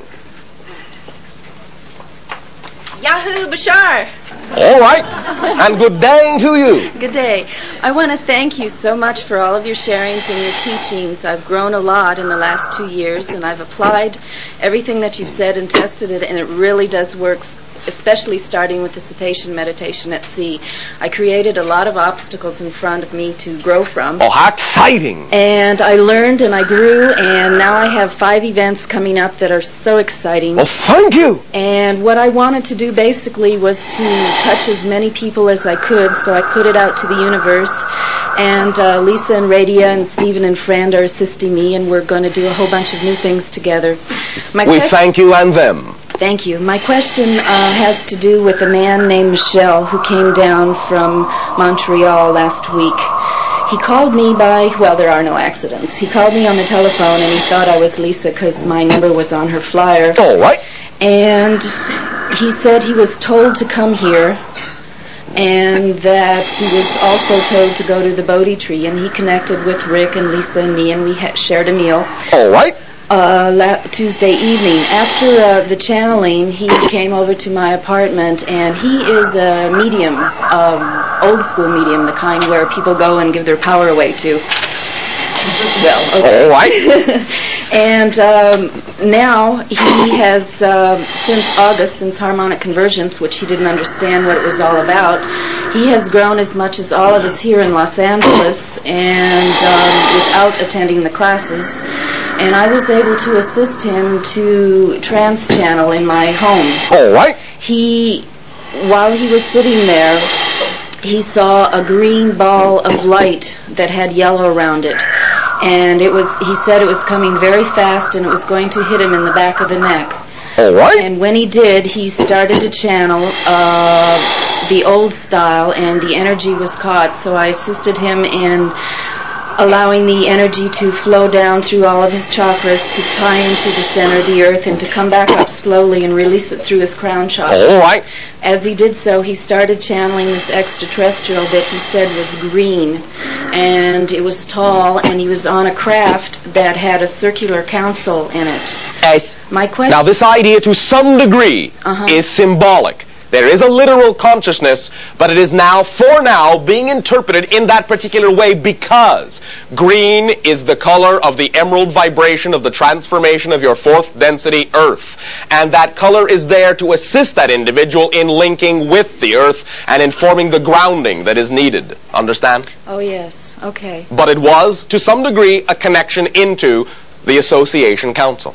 Yahoo, Bashar! All right. And good day to you. Good day. I want to thank you so much for all of your sharings and your teachings. I've grown a lot in the last 2 years, and I've applied everything that you've said and tested it, and it really does work, especially starting with the cetacean meditation at sea. I created a lot of obstacles in front of me to grow from. Oh, how exciting. And I learned and I grew, and now I have 5 events coming up that are so exciting. Well, thank you. And what I wanted to do basically was to touch as many people as I could, so I put it out to the universe. And Lisa and Radia and Stephen and Fran are assisting me, and we're going to do a whole bunch of new things together. We thank you and them. Thank you. My question has to do with a man named Michel who came down from Montreal last week. He called me there are no accidents. He called me on the telephone, and he thought I was Lisa because my number was on her flyer. All right. And he said he was told to come here, and that he was also told to go to the Bodhi tree, and he connected with Rick and Lisa and me, and we shared a meal. All right. Tuesday evening. After the channeling, he came over to my apartment, and he is a medium, old school medium, the kind where people go and give their power away to. Well, okay. All right. And now he has, since August, since Harmonic Convergence, which he didn't understand what it was all about, he has grown as much as all of us here in Los Angeles, and without attending the classes. And I was able to assist him to trans-channel in my home. All right. While he was sitting there, he saw a green ball of light that had yellow around it. And he said it was coming very fast, and it was going to hit him in the back of the neck. All right. And when he did, he started to channel the old style, and the energy was caught. So I assisted him in allowing the energy to flow down through all of his chakras to tie into the center of the earth and to come back up slowly and release it through his crown chakra. All right. As he did so, he started channeling this extraterrestrial that he said was green, and it was tall, and he was on a craft that had a circular council in it. My question... Now, this idea, to some degree, is symbolic. There is a literal consciousness, but it is now, for now, being interpreted in that particular way because green is the color of the emerald vibration of the transformation of your fourth density earth. And that color is there to assist that individual in linking with the earth and in forming the grounding that is needed. Understand? Oh, yes. Okay. But it was, to some degree, a connection into the Association Council.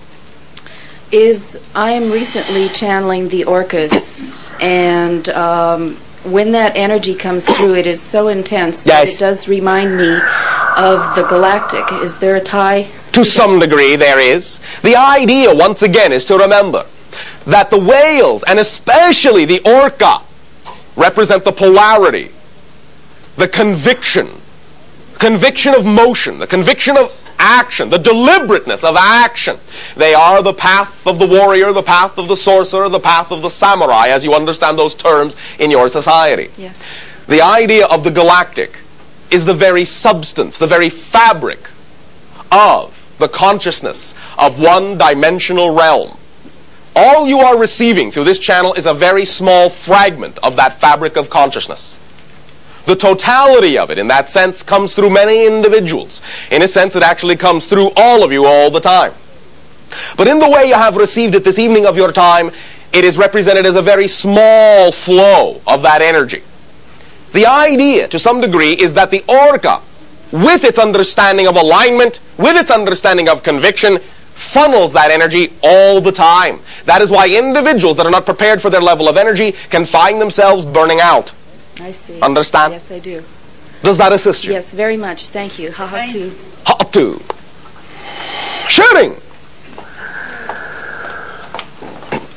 I am recently channeling the orcas, and when that energy comes through, it is so intense that it does remind me of the galactic. Is there a tie? To some degree, there is. The idea, once again, is to remember that the whales, and especially the orca, represent the polarity, the conviction of motion, the conviction of action, the deliberateness of action. They are the path of the warrior, the path of the sorcerer, the path of the samurai, as you understand those terms in your society. Yes. The idea of the galactic is the very substance, the very fabric of the consciousness of one-dimensional realm. All you are receiving through this channel is a very small fragment of that fabric of consciousness. The totality of it, in that sense, comes through many individuals. In a sense, it actually comes through all of you all the time. But in the way you have received it this evening of your time, it is represented as a very small flow of that energy. The idea, to some degree, is that the orca, with its understanding of alignment, with its understanding of conviction, funnels that energy all the time. That is why individuals that are not prepared for their level of energy can find themselves burning out. I see. Understand? Yes, I do. Does that assist you? Yes, very much. Thank you. Ha-ha-tu. Ha-ha-tu. Shooting!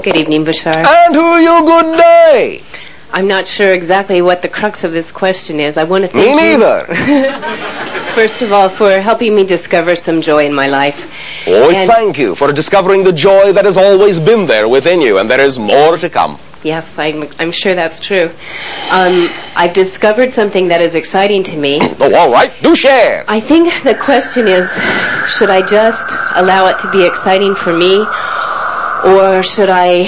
Good evening, Bashar. And who you good day? I'm not sure exactly what the crux of this question is. I want to thank Me neither. first of all, for helping me discover some joy in my life. Oh, thank you for discovering the joy that has always been there within you, and there is more to come. Yes, I'm sure that's true. I've discovered something that is exciting to me. Oh, all right. Do share. I think the question is, should I just allow it to be exciting for me, or should I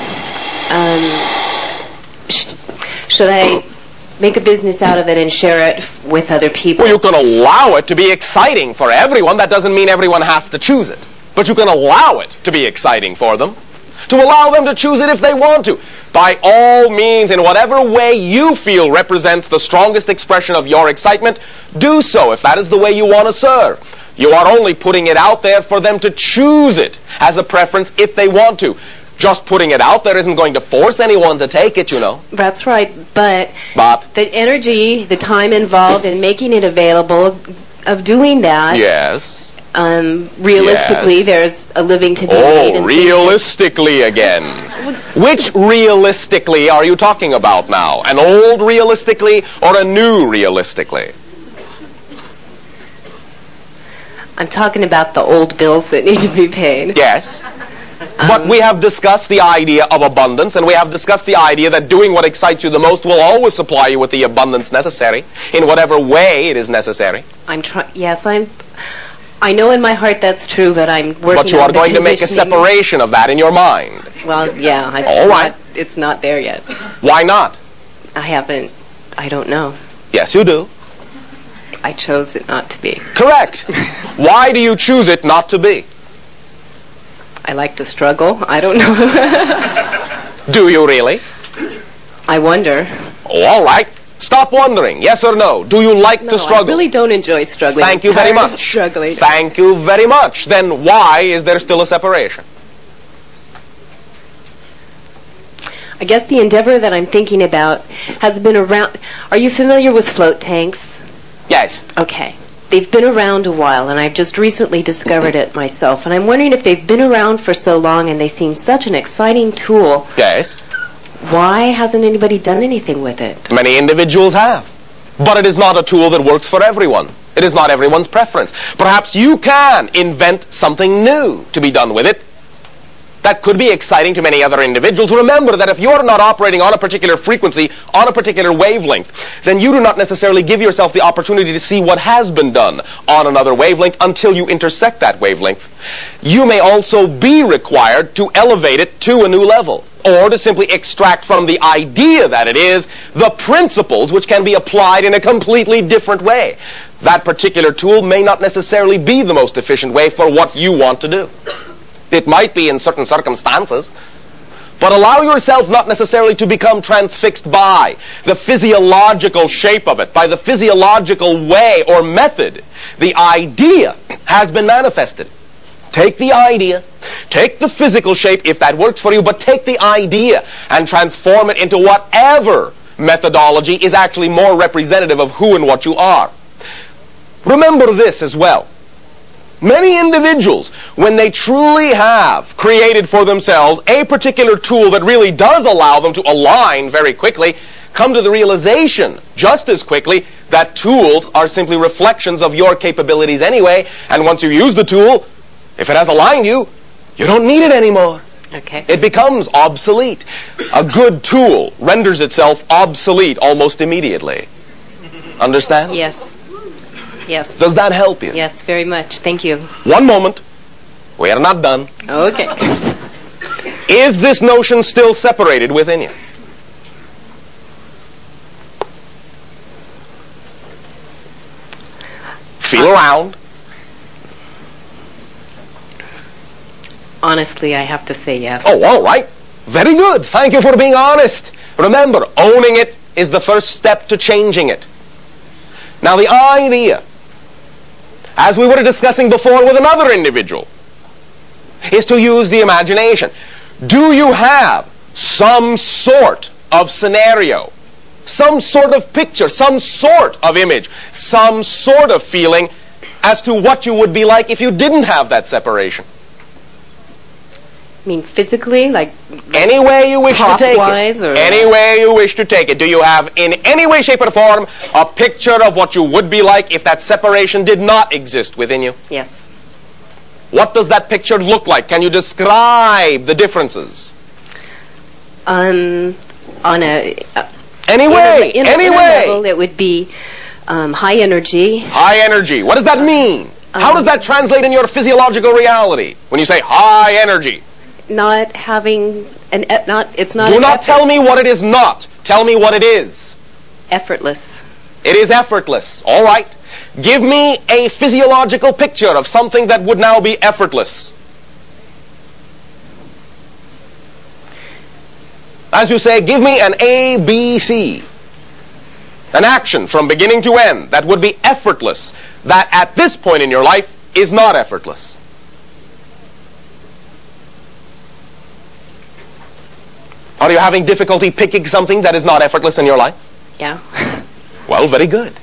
make a business out of it and share it with other people? Well, you can allow it to be exciting for everyone. That doesn't mean everyone has to choose it. But you can allow it to be exciting for them. To allow them to choose it if they want to. By all means, in whatever way you feel represents the strongest expression of your excitement, do so if that is the way you want to serve. You are only putting it out there for them to choose it as a preference if they want to. Just putting it out there isn't going to force anyone to take it, you know. That's right, but the energy, the time involved in making it available, of doing that. Yes. Realistically, there's a living to be made. Oh, realistically again. Which realistically are you talking about now? An old realistically or a new realistically? I'm talking about the old bills that need to be paid. Yes. But we have discussed the idea of abundance, and we have discussed the idea that doing what excites you the most will always supply you with the abundance necessary, in whatever way it is necessary. I know in my heart that's true, but I'm working on But you are going to make a separation of that in your mind. Well, yeah. All right. It's not there yet. Why not? I don't know. Yes, you do. I chose it not to be. Correct. Why do you choose it not to be? I like to struggle. I don't know. Do you really? I wonder. Oh, all right. Stop wondering. Yes or no? Do you like to struggle? I really don't enjoy struggling. Thank you very much. Struggling. Thank you very much. Then why is there still a separation? I guess the endeavor that I'm thinking about has been around. Are you familiar with float tanks? Yes. Okay. They've been around a while, and I've just recently discovered it myself. And I'm wondering if they've been around for so long and they seem such an exciting tool. Yes. Why hasn't anybody done anything with it? Many individuals have. But it is not a tool that works for everyone. It is not everyone's preference. Perhaps you can invent something new to be done with it. That could be exciting to many other individuals. Remember that if you are not operating on a particular frequency, on a particular wavelength, then you do not necessarily give yourself the opportunity to see what has been done on another wavelength until you intersect that wavelength. You may also be required to elevate it to a new level, or to simply extract from the idea that it is the principles which can be applied in a completely different way. That particular tool may not necessarily be the most efficient way for what you want to do. It might be in certain circumstances, but allow yourself not necessarily to become transfixed by the physiological shape of it, by the physiological way or method. The idea has been manifested. Take the idea, take the physical shape if that works for you, but take the idea and transform it into whatever methodology is actually more representative of who and what you are. Remember this as well. Many individuals, when they truly have created for themselves a particular tool that really does allow them to align very quickly, come to the realization just as quickly that tools are simply reflections of your capabilities anyway, and once you use the tool, if it has aligned you, you don't need it anymore. Okay. It becomes obsolete. A good tool renders itself obsolete almost immediately. Understand? Yes. Yes. Does that help you? Yes, very much. Thank you. One moment. We are not done. Okay. Is this notion still separated within you? Feel around. Honestly, I have to say yes. Oh, all right. Very good. Thank you for being honest. Remember, owning it is the first step to changing it. Now, the idea, as we were discussing before with another individual, is to use the imagination. Do you have some sort of scenario, some sort of picture, some sort of image, some sort of feeling as to what you would be like if you didn't have that separation? I mean, physically, like any way you wish to take clockwise, it. or Any way you wish to take it. Do you have, in any way, shape, or form, a picture of what you would be like if that separation did not exist within you? Yes. What does that picture look like? Can you describe the differences? On a Anyway, in a level, it would be high energy. High energy. What does that mean? How does that translate in your physiological reality when you say high energy? Not having it's not. Do not tell me what it is not. Tell me what it is. Effortless. It is effortless. All right. Give me a physiological picture of something that would now be effortless. As you say, give me an ABC. An action from beginning to end that would be effortless, that at this point in your life is not effortless. Are you having difficulty picking something that is not effortless in your life? Yeah. Well, very good.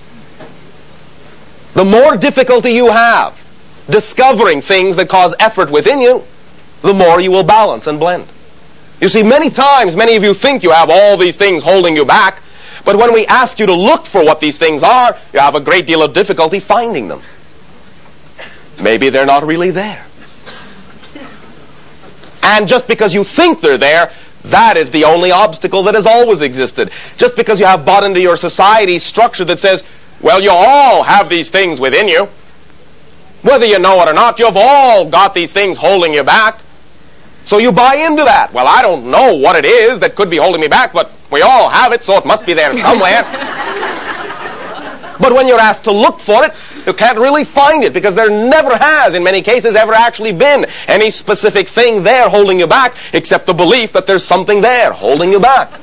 The more difficulty you have discovering things that cause effort within you, the more you will balance and blend. You see, many times, many of you think you have all these things holding you back, but when we ask you to look for what these things are, you have a great deal of difficulty finding them. Maybe they're not really there. And just because you think they're there, that is the only obstacle that has always existed. Just because you have bought into your society's structure that says, well, you all have these things within you. Whether you know it or not, you've all got these things holding you back. So you buy into that. Well, I don't know what it is that could be holding me back, but we all have it, so it must be there somewhere. But when you're asked to look for it, you can't really find it, because there never has, in many cases, ever actually been any specific thing there holding you back, except the belief that there's something there holding you back.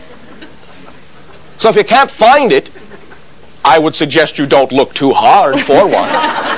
So if you can't find it, I would suggest you don't look too hard for one.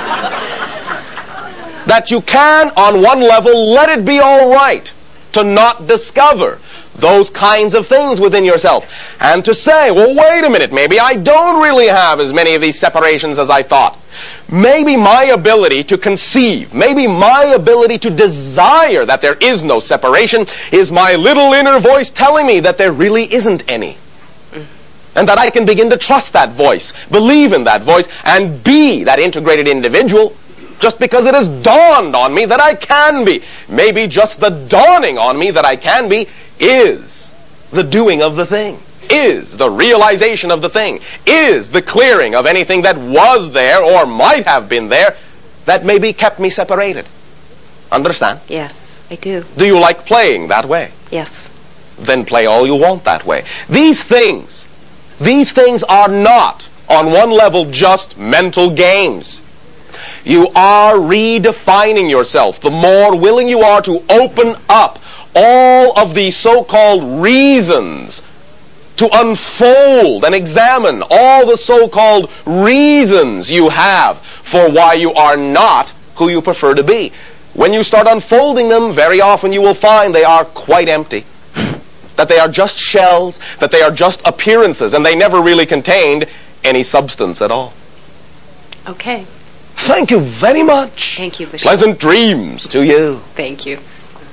That you can, on one level, let it be all right to not discover those kinds of things within yourself. And to say, well, wait a minute, maybe I don't really have as many of these separations as I thought. Maybe my ability to conceive, maybe my ability to desire that there is no separation is my little inner voice telling me that there really isn't any. And that I can begin to trust that voice, believe in that voice, and be that integrated individual just because it has dawned on me that I can be. Maybe just the dawning on me that I can be is the doing of the thing, is the realization of the thing, is the clearing of anything that was there or might have been there that maybe kept me separated. Understand? Yes, I do. Do you like playing that way? Yes. Then play all you want that way. These things are not, on one level, just mental games. You are redefining yourself. The more willing you are to open up all of the so-called reasons, to unfold and examine all the so-called reasons you have for why you are not who you prefer to be. When you start unfolding them, very often you will find they are quite empty. That they are just shells, that they are just appearances, and they never really contained any substance at all. Okay. Thank you very much. Thank you, Bishop. Pleasant dreams to you. Thank you.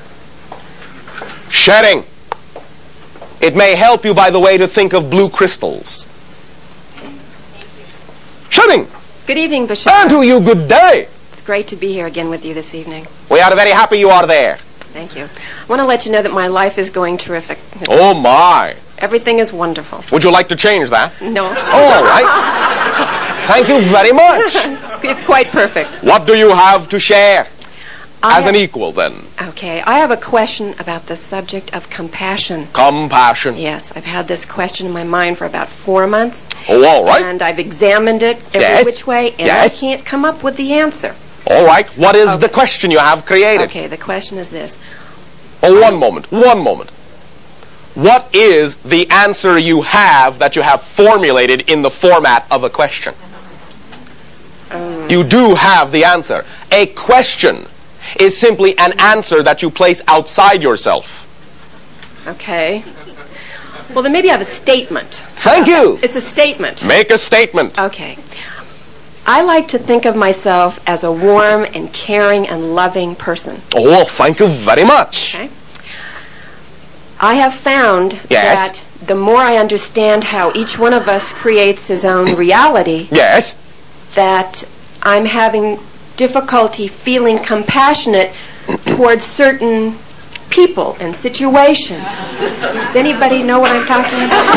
Shedding. It may help you, by the way, to think of blue crystals. Shedding. Good evening, Bishop. And to you, good day. It's great to be here again with you this evening. We are very happy you are there. Thank you. I want to let you know that my life is going terrific. Oh, my. Everything is wonderful. Would you like to change that? No. All right. Thank you very much. It's quite perfect. What do you have to share? As an equal, then. Okay. I have a question about the subject of compassion. Compassion. Yes. I've had this question in my mind for about 4 months. Oh, all right. And I've examined it every which way, and I can't come up with the answer. All right. What is the question you have created? Okay. The question is this. Oh, one moment. What is the answer you have that you have formulated in the format of a question? You do have the answer. A question is simply an answer that you place outside yourself. Okay. Well, then maybe I have a statement. Thank you. It's a statement. Make a statement. Okay. I like to think of myself as a warm and caring and loving person. Oh, thank you very much. Okay. I have found that the more I understand how each one of us creates his own reality, that I'm having difficulty feeling compassionate towards certain people and situations. Does anybody know what I'm talking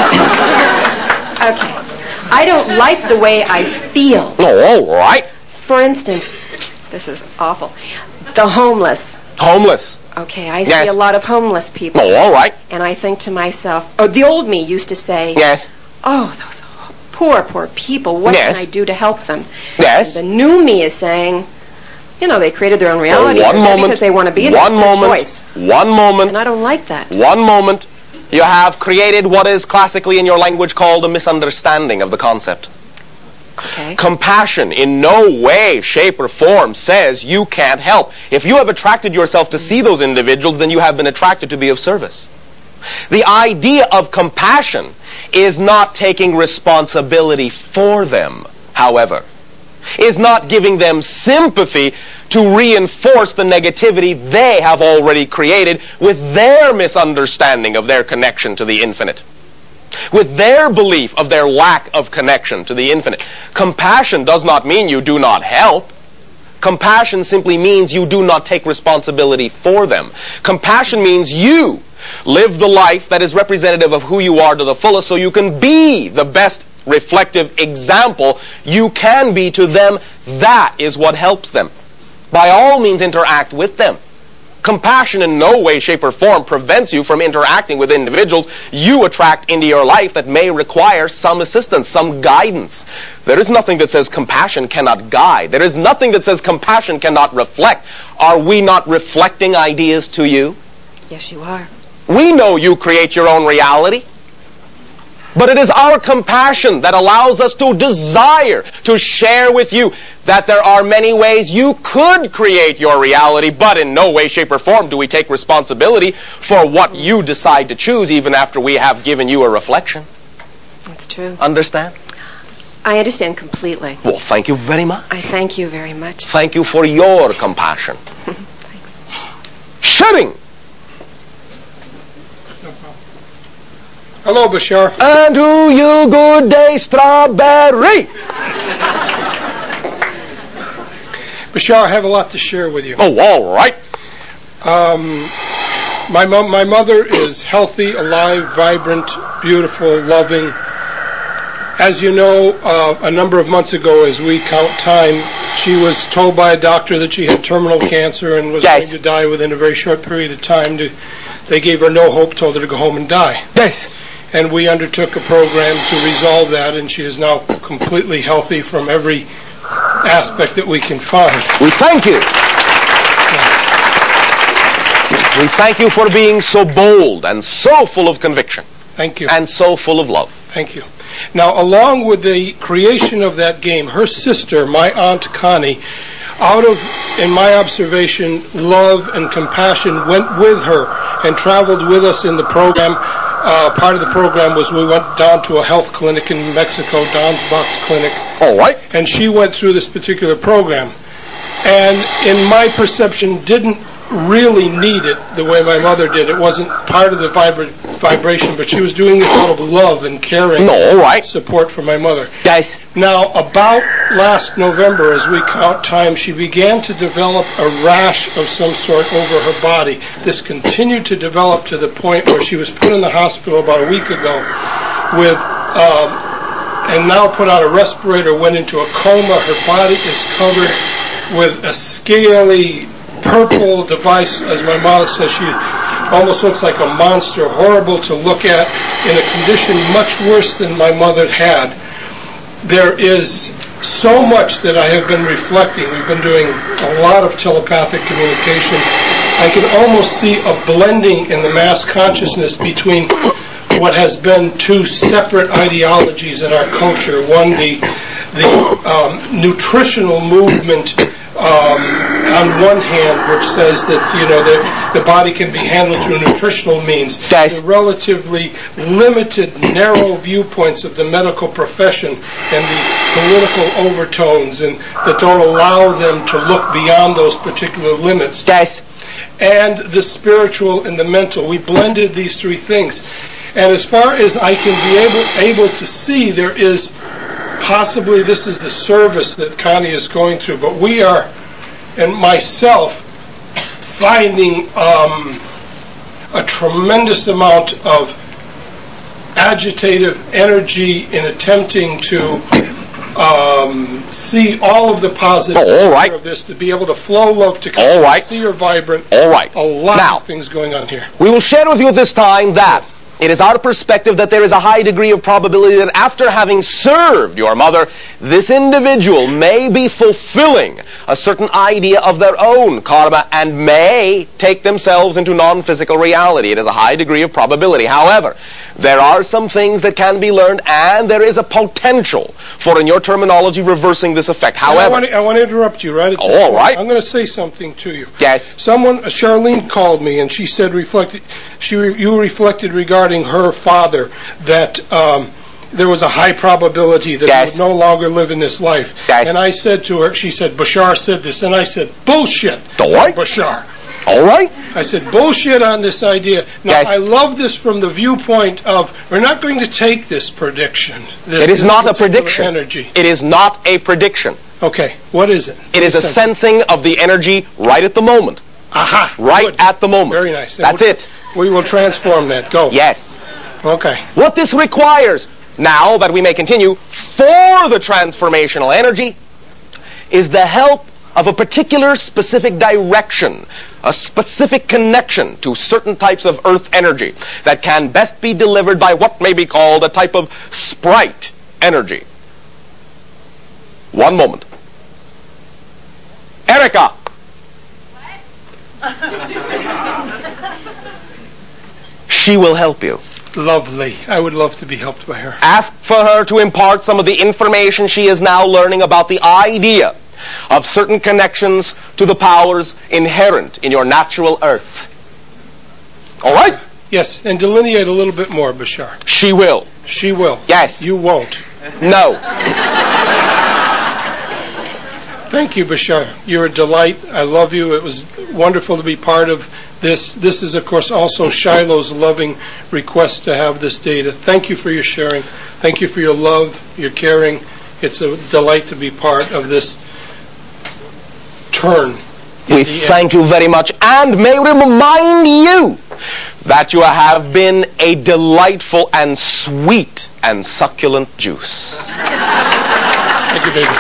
about? Okay. I don't like the way I feel. Oh, all right. For instance, this is awful. The homeless. Homeless. Okay, I see a lot of homeless people. Oh, all right. And I think to myself, the old me used to say, oh, those poor, poor people, what can I do to help them? Yes. And the new me is saying, you know, they created their own reality because they want to be in it. Choice. One moment. And I don't like that. One moment. You have created what is classically in your language called a misunderstanding of the concept. Okay. Compassion in no way, shape, or form says you can't help. If you have attracted yourself to see those individuals, then you have been attracted to be of service. The idea of compassion is not taking responsibility for them, however. Is not giving them sympathy to reinforce the negativity they have already created with their misunderstanding of their connection to the infinite, with their belief of their lack of connection to the infinite. Compassion does not mean you do not help. Compassion simply means you do not take responsibility for them. Compassion means you live the life that is representative of who you are to the fullest, so you can be the best reflective example you can be to them. That is what helps them. By all means, interact with them. Compassion in no way, shape, or form prevents you from interacting with individuals you attract into your life that may require some assistance, some guidance. There is nothing that says compassion cannot guide. There is nothing that says compassion cannot reflect. Are we not reflecting ideas to you? Yes, you are. We know you create your own reality. But it is our compassion that allows us to desire to share with you that there are many ways you could create your reality, but in no way, shape, or form do we take responsibility for what you decide to choose, even after we have given you a reflection. That's true. Understand? I understand completely. Well, thank you very much. I thank you very much. Thank you for your compassion. Thanks. Sharing. Hello, Bashar. And to you, good day, Strawberry. Bashar, I have a lot to share with you. Oh, all right. My mother is healthy, alive, vibrant, beautiful, loving. As you know, a number of months ago, as we count time, she was told by a doctor that she had terminal cancer and was going to die within a very short period of time. They gave her no hope, told her to go home and die. Yes. And we undertook a program to resolve that, and she is now completely healthy from every aspect that we can find. We thank you. We thank you for being so bold and so full of conviction. Thank you. And so full of love. Thank you. Now, along with the creation of that game, her sister, my Aunt Connie, out of, in my observation, love and compassion, went with her and traveled with us in the program. Part of the program was we went down to a health clinic in Mexico, Don's Box Clinic. All right. And she went through this particular program. And in my perception, didn't really need it the way my mother did. It wasn't part of the vibration, but she was doing this out of love and caring support for my mother. Guys. Now, about last November, as we count time, she began to develop a rash of some sort over her body. This continued to develop to the point where she was put in the hospital about a week ago with, and now put on a respirator, went into a coma. Her body is covered with a scaly purple device, as my mother says. She almost looks like a monster, horrible to look at, in a condition much worse than my mother had. There is so much that I have been reflecting. We've been doing a lot of telepathic communication. I can almost see a blending in the mass consciousness between what has been two separate ideologies in our culture. One, the nutritional movement on one hand, which says that the body can be handled through nutritional means. The relatively limited, narrow viewpoints of the medical profession and the political overtones, and that don't allow them to look beyond those particular limits. And the spiritual and the mental. We blended these three things. And as far as I can be able to see, there is possibly, this is the service that Connie is going through, but we are, and myself, finding a tremendous amount of agitative energy in attempting to see all of the positive of this, to be able to flow love, to see you're vibrant. A lot of things going on here. We will share with you at this time that it is our perspective that there is a high degree of probability that after having served your mother, this individual may be fulfilling a certain idea of their own karma and may take themselves into non-physical reality. It is a high degree of probability. However, there are some things that can be learned, and there is a potential for, in your terminology, reversing this effect. However, I want to interrupt you right at this point. I'm going to say something to you. Charlene called me, and she said you reflected regarding her father that there was a high probability that he would no longer live in this life. And I said to her, she said, Bashar said this, and I said, bullshit, Bashar. I said, bullshit on this idea. Now, I love this from the viewpoint of, we're not going to take this prediction. It is not a prediction. Energy. It is not a prediction. Okay, what is it? It is a sensing of the energy right at the moment. At the moment. Very nice. That's it. We will transform that. Go. Yes. Okay. What this requires, now that we may continue, for the transformational energy, is the help of a particular specific direction, a specific connection to certain types of earth energy that can best be delivered by what may be called a type of sprite energy. One moment. Erica! She will help you. Lovely. I would love to be helped by her. Ask for her to impart some of the information she is now learning about the idea of certain connections to the powers inherent in your natural earth. All right? Yes, and delineate a little bit more, Bashar. She will. She will. Yes. You won't. No. Thank you, Bashar. You're a delight. I love you. It was wonderful to be part of this. This is, of course, also Shiloh's loving request to have this data. Thank you for your sharing. Thank you for your love, your caring. It's a delight to be part of this turn. We thank you very much, and may remind you that you have been a delightful and sweet and succulent juice. Thank you, baby.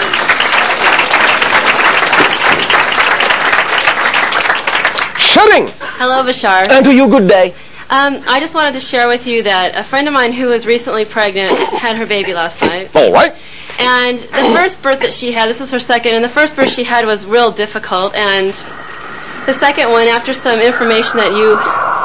Shutting. Hello, Bashar. And to you, good day. I just wanted to share with you that a friend of mine who was recently pregnant had her baby last night. All right. And the first birth that she had, this was her second, and the first birth she had was real difficult. And the second one, after some information that you,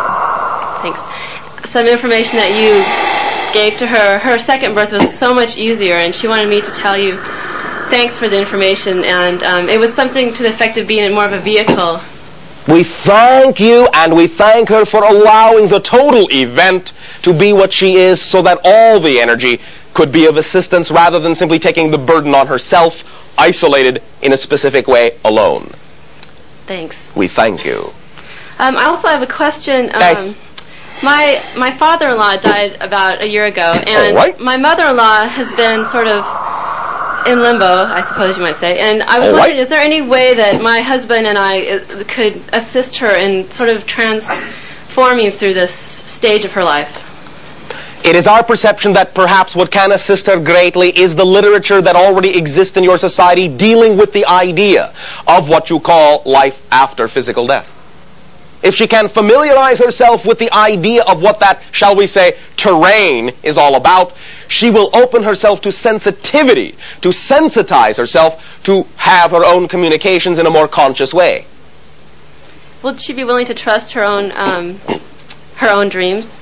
gave to her, her second birth was so much easier, and she wanted me to tell you thanks for the information. And it was something to the effect of being more of a vehicle. We thank you, and we thank her for allowing the total event to be what she is, so that all the energy could be of assistance rather than simply taking the burden on herself, isolated in a specific way alone. Thanks. We thank you. I also have a question. Nice. My father-in-law died about a year ago, and my mother-in-law has been sort of in limbo, I suppose you might say. And I was wondering, is there any way that my husband and I could assist her in sort of transforming through this stage of her life? It is our perception that perhaps what can assist her greatly is the literature that already exists in your society dealing with the idea of what you call life after physical death. If she can familiarize herself with the idea of what that, shall we say, terrain is all about, she will open herself to sensitivity, to sensitize herself to have her own communications in a more conscious way. Would she be willing to trust her own dreams?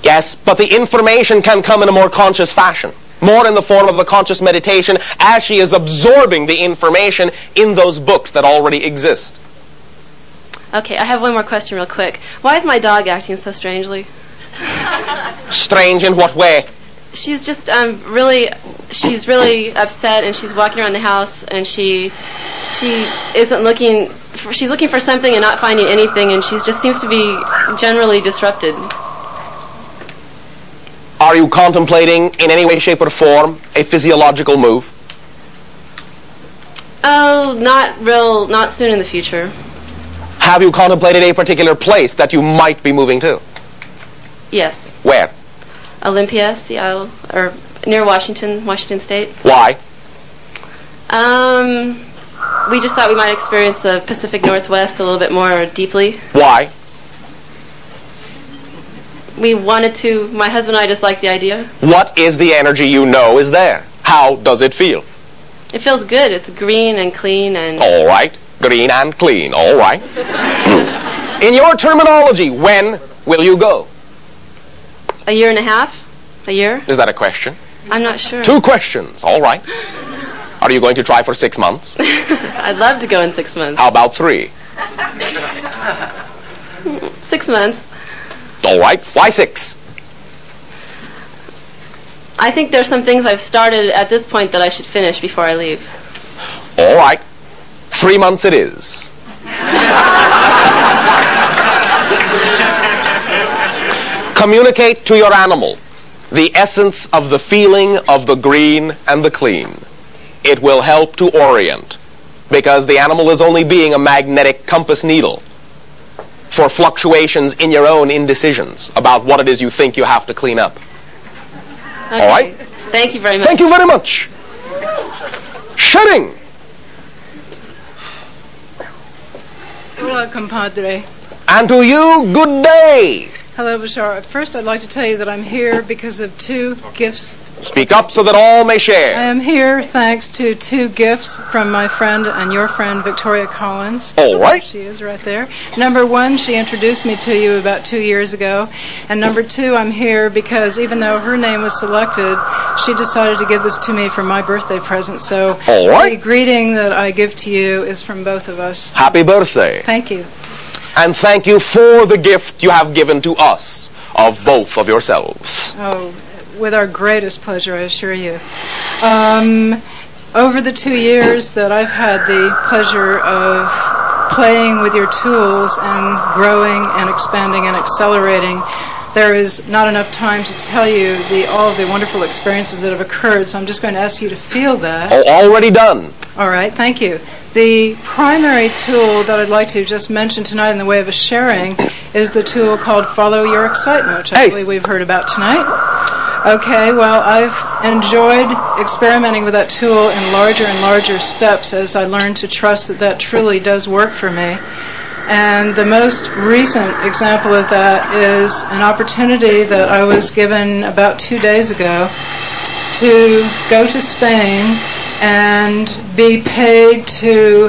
Yes, but the information can come in a more conscious fashion. More in the form of a conscious meditation as she is absorbing the information in those books that already exist. Okay, I have one more question real quick. Why is my dog acting so strangely? Strange in what way? She's just she's really upset, and she's walking around the house, and she isn't looking, she's looking for something and not finding anything, and she just seems to be generally disrupted. Are you contemplating in any way, shape, or form a physiological move? Oh, not soon in the future. Have you contemplated a particular place that you might be moving to? Yes. Where? Olympia, Seattle, or near Washington State. Why? We just thought we might experience the Pacific Northwest a little bit more deeply. Why? We wanted to, my husband and I just like the idea. What is the energy you know is there? How does it feel? It feels good. It's green and clean and... All right. Green and clean. All right. In your terminology, when will you go? A year and a half? A year? Is that a question? I'm not sure. 2 questions. All right. Are you going to try for 6 months? I'd love to go in 6 months. How about 3? 6 months. All right. Why 6? I think there's some things I've started at this point that I should finish before I leave. All right. 3 months it is. Communicate to your animal the essence of the feeling of the green and the clean. It will help to orient, because the animal is only being a magnetic compass needle for fluctuations in your own indecisions about what it is you think you have to clean up. Okay. All right? Thank you very much. Thank you very much. Shedding. Hola, compadre. And to you, good day. Hello, Bashar. First, I'd like to tell you that I'm here because of 2 gifts. Speak up so that all may share. I am here thanks to 2 gifts from my friend and your friend, Victoria Collins. All right. She is right there. Number 1, she introduced me to you about 2 years ago. And number 2, I'm here because even though her name was selected, she decided to give this to me for my birthday present. So all right. The greeting that I give to you is from both of us. Happy birthday. Thank you. And thank you for the gift you have given to us of both of yourselves. Oh, with our greatest pleasure, I assure you. Over the 2 years that I've had the pleasure of playing with your tools and growing and expanding and accelerating, there is not enough time to tell you all of the wonderful experiences that have occurred, so I'm just going to ask you to feel that. Oh, already done. All right, thank you. The primary tool that I'd like to just mention tonight in the way of a sharing is the tool called Follow Your Excitement, which I believe we've heard about tonight. Okay, well, I've enjoyed experimenting with that tool in larger and larger steps as I learned to trust that that truly does work for me. And the most recent example of that is an opportunity that I was given about 2 days ago to go to Spain and be paid to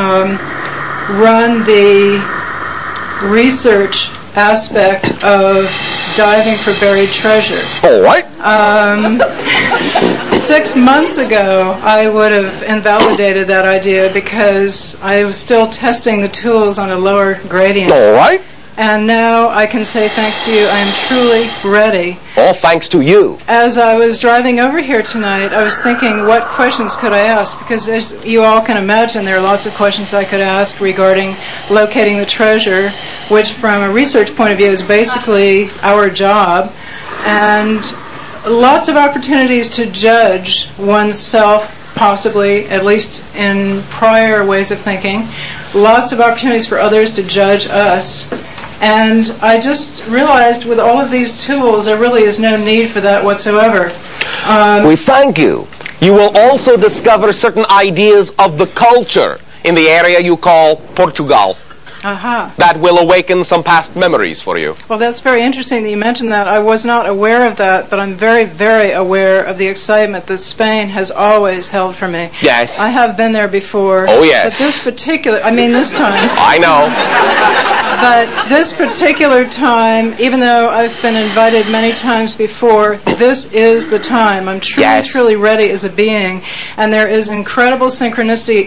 run the research aspect of diving for buried treasure. All right. 6 months ago, I would have invalidated that idea because I was still testing the tools on a lower gradient. All right. And now I can say, thanks to you, I am truly ready. All thanks to you. As I was driving over here tonight, I was thinking, what questions could I ask? Because as you all can imagine, there are lots of questions I could ask regarding locating the treasure, which from a research point of view is basically our job. And lots of opportunities to judge oneself, possibly, at least in prior ways of thinking. Lots of opportunities for others to judge us. And I just realized with all of these tools, there really is no need for that whatsoever. We thank you. You will also discover certain ideas of the culture in the area you call Portugal. That will awaken some past memories for you. Well, that's very interesting that you mentioned that. I was not aware of that, but I'm very, very aware of the excitement that Spain has always held for me. Yes. I have been there before. Oh, yes. But this time. I know. But this particular time, even though I've been invited many times before, this is the time. I'm truly, truly ready as a being. And there is incredible synchronicity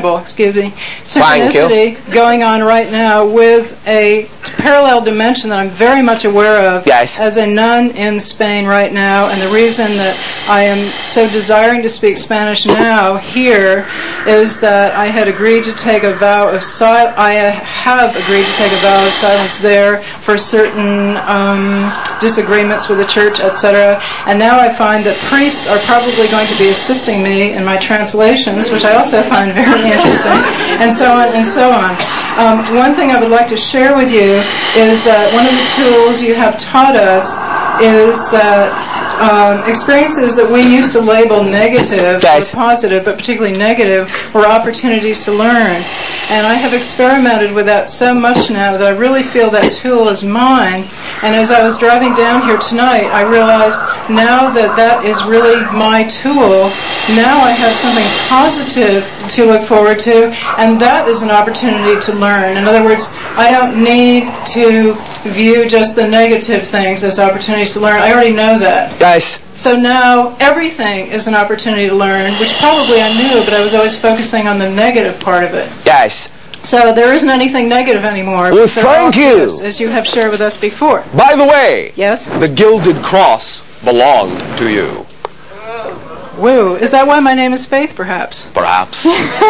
going on right now with a parallel dimension that I'm very much aware of as a nun in Spain right now. And the reason that I am so desiring to speak Spanish now here is that I had agreed to take a vow of silence. I have agreed to take a vow of silence there for certain disagreements with the church, etc. And now I find that priests are probably going to be assisting me in my translations, which I also find very interesting, and so on and so on. One thing I would like to share with you is that one of the tools you have taught us is that experiences that we used to label negative or positive, but particularly negative, were opportunities to learn. And I have experimented with that so much now that I really feel that tool is mine. And as I was driving down here tonight, I realized now that that is really my tool, now I have something positive to look forward to, and that is an opportunity to learn. In other words, I don't need to view just the negative things as opportunities to learn. I already know that. So now everything is an opportunity to learn, which probably I knew, but I was always focusing on the negative part of it. So there isn't anything negative anymore. Well, thank you. Gifts, as you have shared with us before. By the way, yes, the Gilded Cross belonged to you. Woo. Is that why my name is Faith, perhaps? Perhaps.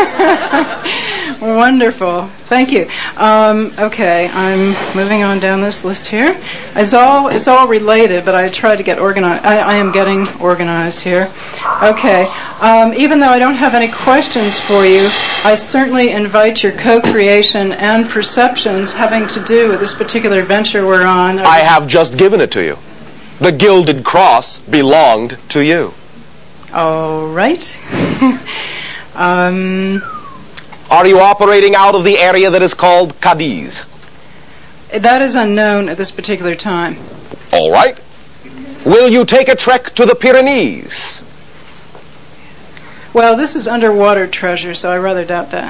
Wonderful. Thank you. Okay, I'm moving on down this list here. It's all related, but I try to get organized. I am getting organized here. Okay. Even though I don't have any questions for you, I certainly invite your co-creation and perceptions having to do with this particular venture we're on. I have just given it to you. The Gilded Cross belonged to you. All right. Are you operating out of the area that is called Cadiz? That is unknown at this particular time. All right. Will you take a trek to the Pyrenees? Well, this is underwater treasure, so I rather doubt that.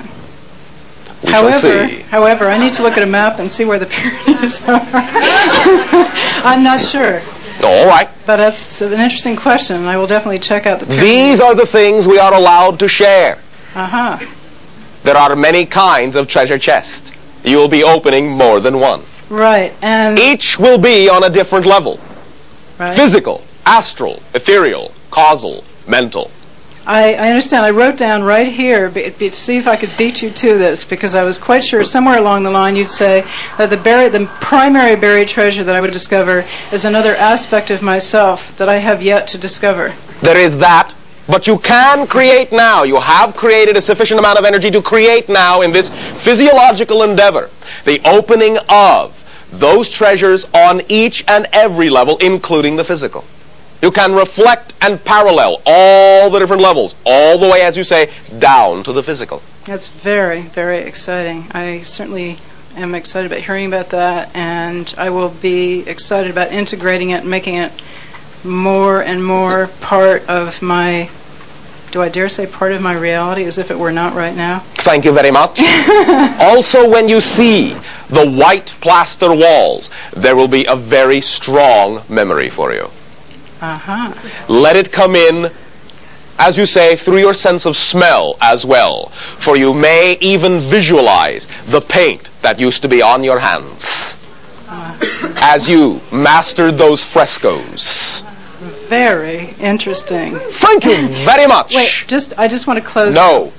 However, I need to look at a map and see where the Pyrenees are. I'm not sure. All right. But that's an interesting question, and I will definitely check out the Pyrenees. These are the things we are allowed to share. Uh-huh. There are many kinds of treasure chests. You will be opening more than one. Right, and each will be on a different level. Right. Physical, astral, ethereal, causal, mental. I understand. I wrote down right here, see if I could beat you to this, because I was quite sure somewhere along the line you'd say that the primary buried treasure that I would discover is another aspect of myself that I have yet to discover. There is that, but you can create now. You have created a sufficient amount of energy to create now in this physiological endeavor the opening of those treasures on each and every level, including the physical. You can reflect and parallel all the different levels, all the way, as you say, down to the physical. That's very, very exciting. I certainly am excited about hearing about that, and I will be excited about integrating it and making it more and more part of my, do I dare say part of my reality, as if it were not right now? Thank you very much. Also, when you see the white plaster walls, there will be a very strong memory for you. Uh-huh. Let it come in, as you say, through your sense of smell as well. For you may even visualize the paint that used to be on your hands as you mastered those frescoes. Very interesting. Thank you very much. Wait, I just want to close. No.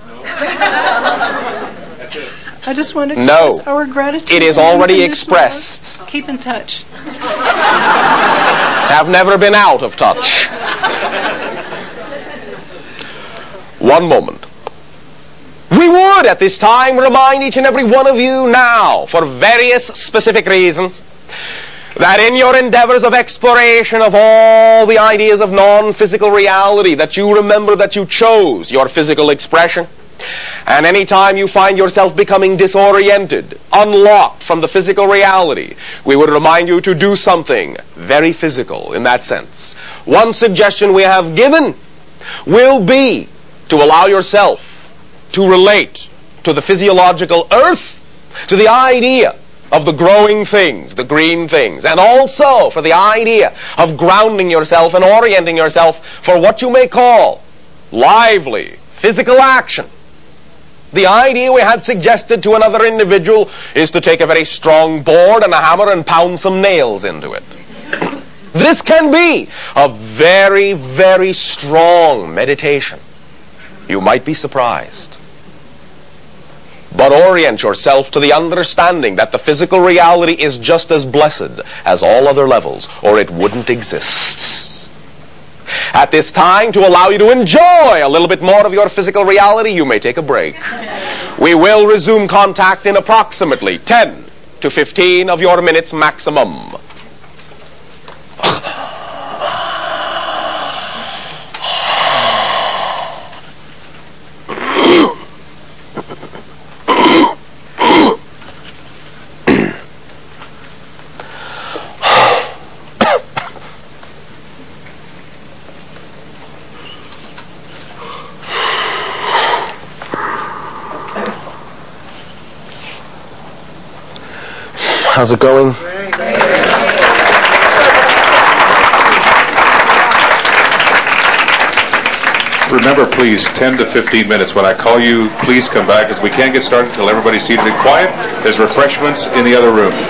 I just want to express our gratitude. It is already expressed. Keep in touch. Have never been out of touch. One moment. We would at this time remind each and every one of you now, for various specific reasons, that in your endeavors of exploration of all the ideas of non-physical reality, that you remember that you chose your physical expression. And any time you find yourself becoming disoriented, unlocked from the physical reality, we would remind you to do something very physical in that sense. One suggestion we have given will be to allow yourself to relate to the physiological earth, to the idea of the growing things, the green things, and also for the idea of grounding yourself and orienting yourself for what you may call lively physical action. The idea we had suggested to another individual is to take a very strong board and a hammer and pound some nails into it. This can be a very, very strong meditation. You might be surprised. But orient yourself to the understanding that the physical reality is just as blessed as all other levels, or it wouldn't exist. At this time, to allow you to enjoy a little bit more of your physical reality, you may take a break. We will resume contact in approximately 10 to 15 of your minutes maximum. How's it going? Remember, please, 10 to 15 minutes. When I call you, please come back, as we can't get started until everybody's seated and quiet. There's refreshments in the other room.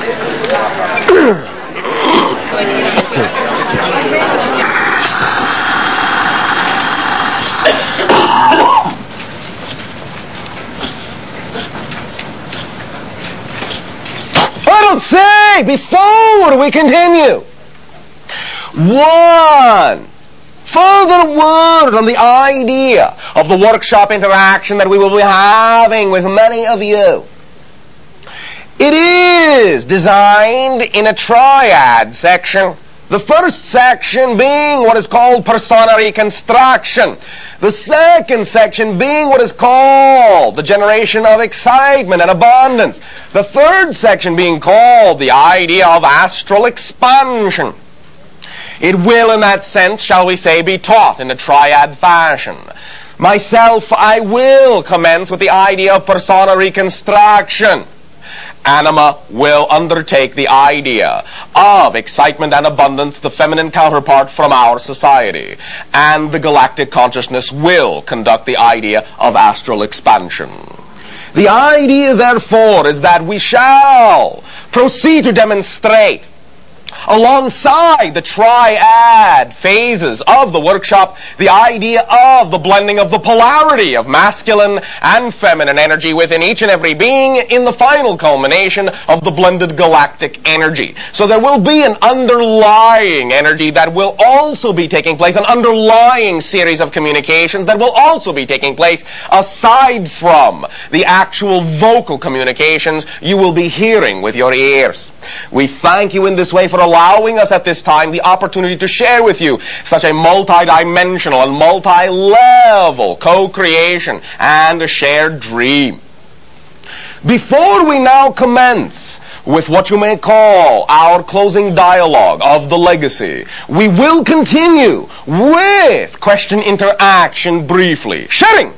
Say, before we continue, one further word on the idea of the workshop interaction that we will be having with many of you. It is designed in a triad section. The first section being what is called persona reconstruction. The second section being what is called the generation of excitement and abundance. The third section being called the idea of astral expansion. It will, in that sense, shall we say, be taught in a triad fashion. Myself, I will commence with the idea of persona reconstruction. Anima will undertake the idea of excitement and abundance, the feminine counterpart from our society. And the galactic consciousness will conduct the idea of astral expansion. The idea, therefore, is that we shall proceed to demonstrate, alongside the triad phases of the workshop, the idea of the blending of the polarity of masculine and feminine energy within each and every being in the final culmination of the blended galactic energy. So there will be an underlying energy that will also be taking place, an underlying series of communications that will also be taking place aside from the actual vocal communications you will be hearing with your ears. We thank you in this way for allowing us at this time the opportunity to share with you such a multi-dimensional and multi-level co-creation and a shared dream. Before we now commence with what you may call our closing dialogue of the legacy, we will continue with question interaction briefly. Sharing!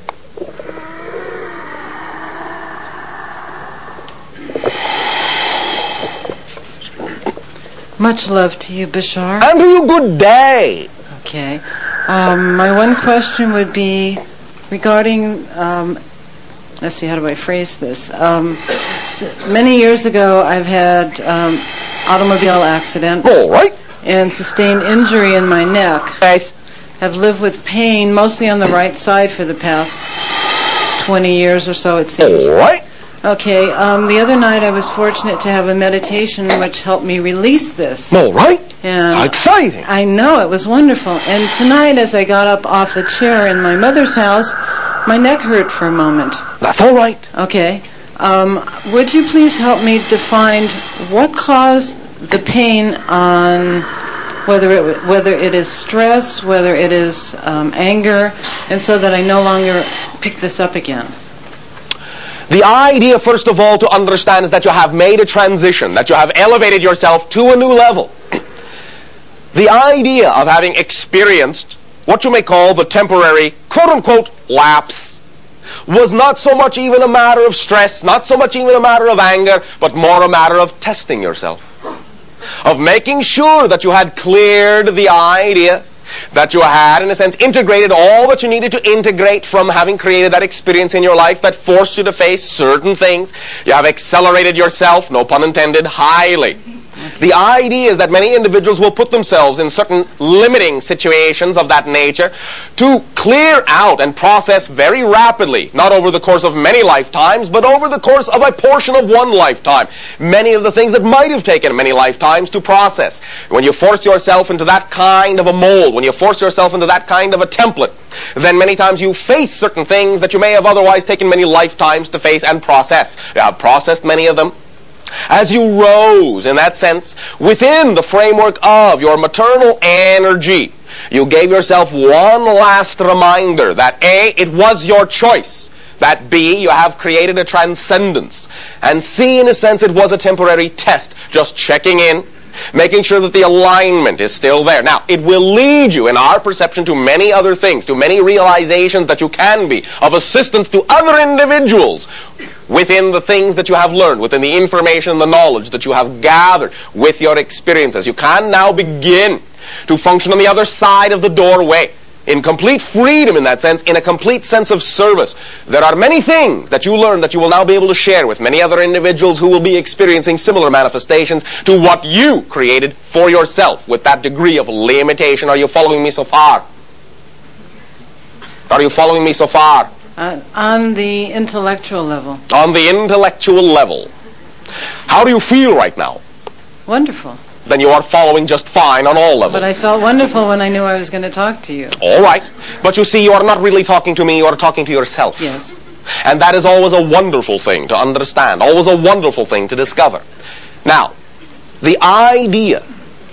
Much love to you, Bashar. And to you, good day. Okay. My one question would be regarding, let's see, how do I phrase this? Many years ago, I've had automobile accident. All right. And sustained injury in my neck. Nice. Have lived with pain, mostly on the right side for the past 20 years or so, it seems. All right. Okay, the other night I was fortunate to have a meditation which helped me release this. All right. And exciting. I know, it was wonderful. And tonight as I got up off the chair in my mother's house, my neck hurt for a moment. That's all right. Okay. Would you please help me define what caused the pain on whether it is stress, whether it is anger, and so that I no longer pick this up again? The idea, first of all, to understand is that you have made a transition, that you have elevated yourself to a new level. The idea of having experienced what you may call the temporary, quote-unquote, lapse, was not so much even a matter of stress, not so much even a matter of anger, but more a matter of testing yourself. Of making sure that you had cleared the idea, that you had, in a sense, integrated all that you needed to integrate from having created that experience in your life that forced you to face certain things. You have accelerated yourself, no pun intended, highly. The idea is that many individuals will put themselves in certain limiting situations of that nature to clear out and process very rapidly, not over the course of many lifetimes, but over the course of a portion of one lifetime. Many of the things that might have taken many lifetimes to process. When you force yourself into that kind of a mold, when you force yourself into that kind of a template, then many times you face certain things that you may have otherwise taken many lifetimes to face and process. You have processed many of them. As you rose, in that sense, within the framework of your maternal energy, you gave yourself one last reminder that A, it was your choice, that B, you have created a transcendence, and C, in a sense, it was a temporary test, just checking in, making sure that the alignment is still there. Now, it will lead you, in our perception, to many other things, to many realizations that you can be of assistance to other individuals within the things that you have learned, within the information and the knowledge that you have gathered with your experiences. You can now begin to function on the other side of the doorway, in complete freedom in that sense, in a complete sense of service. There are many things that you learn that you will now be able to share with many other individuals who will be experiencing similar manifestations to what you created for yourself with that degree of limitation. Are you following me so far? Are you following me so far? On the intellectual level. On the intellectual level. How do you feel right now? Wonderful. Then you are following just fine on all levels. But I felt wonderful when I knew I was going to talk to you. All right. But you see, you are not really talking to me, you are talking to yourself. Yes. And that is always a wonderful thing to understand, always a wonderful thing to discover. Now, the idea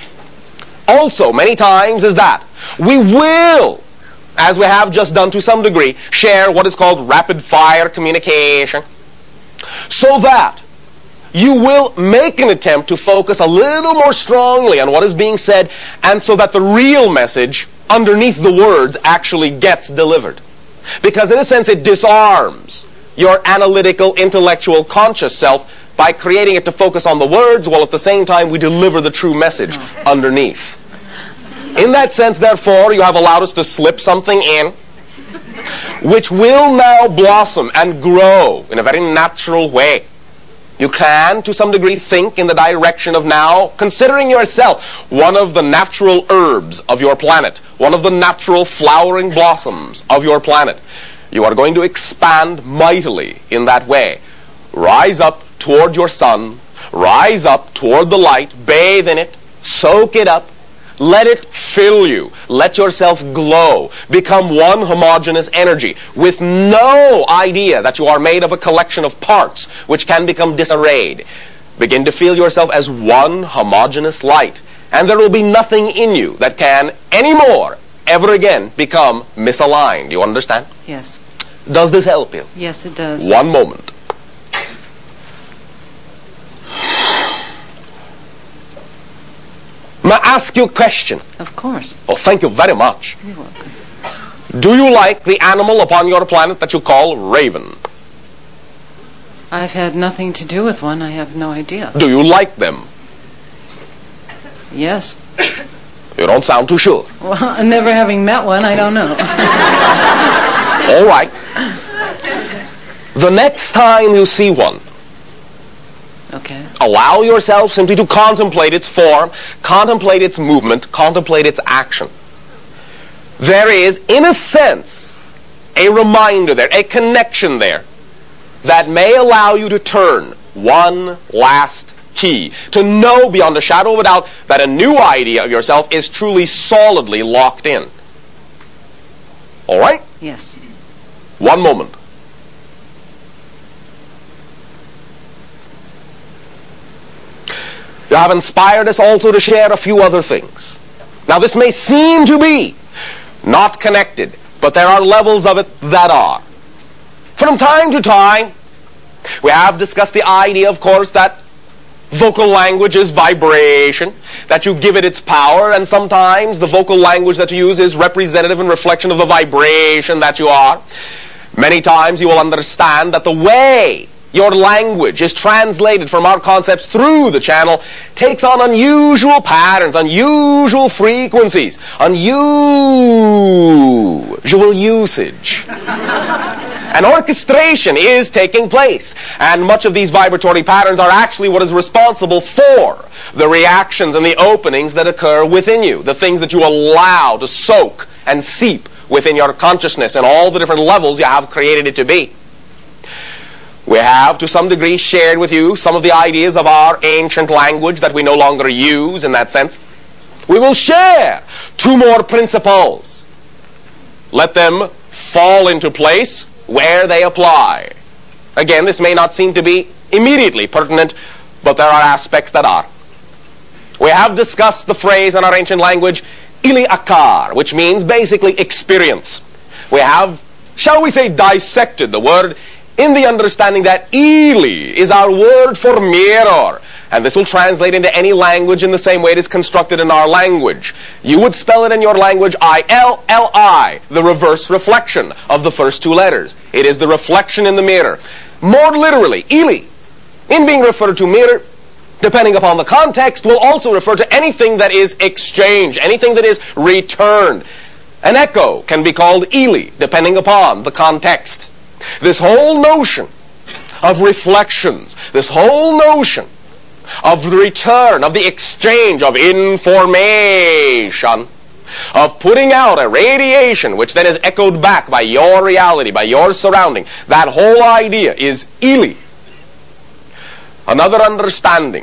also many times is that we will, as we have just done to some degree, share what is called rapid fire communication, so that you will make an attempt to focus a little more strongly on what is being said, and so that the real message underneath the words actually gets delivered. Because in a sense it disarms your analytical, intellectual, conscious self by creating it to focus on the words, while at the same time we deliver the true message underneath. In that sense, therefore, you have allowed us to slip something in which will now blossom and grow in a very natural way. You can, to some degree, think in the direction of now considering yourself one of the natural herbs of your planet, one of the natural flowering blossoms of your planet. You are going to expand mightily in that way. Rise up toward your sun, rise up toward the light, bathe in it, soak it up, let it fill you. Let yourself glow. Become one homogeneous energy with no idea that you are made of a collection of parts which can become disarrayed. Begin to feel yourself as one homogeneous light. And there will be nothing in you that can anymore, ever again, become misaligned. You understand? Yes. Does this help you? Yes, it does. One moment. May I ask you a question? Of course. Oh, thank you very much. You're welcome. Do you like the animal upon your planet that you call raven? I've had nothing to do with one. I have no idea. Do you like them? Yes. You don't sound too sure. Well, never having met one, I don't know. All right. The next time you see one, okay, allow yourself simply to contemplate its form, contemplate its movement, contemplate its action. There is, in a sense, a reminder there, a connection there, that may allow you to turn one last key, to know beyond a shadow of a doubt that a new idea of yourself is truly solidly locked in. All right? Yes. One moment. You have inspired us also to share a few other things. Now, this may seem to be not connected, but there are levels of it that are. From time to time, we have discussed the idea, of course, that vocal language is vibration, that you give it its power, and sometimes the vocal language that you use is representative and reflection of the vibration that you are. Many times you will understand that the way your language is translated from our concepts through the channel takes on unusual patterns, unusual frequencies, unusual usage. An orchestration is taking place, and much of these vibratory patterns are actually what is responsible for the reactions and the openings that occur within you, the things that you allow to soak and seep within your consciousness and all the different levels you have created it to be. We have, to some degree, shared with you some of the ideas of our ancient language that we no longer use in that sense. We will share 2 more principles. Let them fall into place where they apply. Again, this may not seem to be immediately pertinent, but there are aspects that are. We have discussed the phrase in our ancient language, ili akar, which means basically experience. We have, shall we say, dissected the word in the understanding that ili is our word for mirror. And this will translate into any language in the same way it is constructed in our language. You would spell it in your language I-L-L-I, the reverse reflection of the first 2 letters. It is the reflection in the mirror. More literally, ili, in being referred to mirror, depending upon the context, will also refer to anything that is exchanged, anything that is returned. An echo can be called ili, depending upon the context. This whole notion of reflections, this whole notion of the return, of the exchange of information, of putting out a radiation which then is echoed back by your reality, by your surrounding, that whole idea is ili. Another understanding,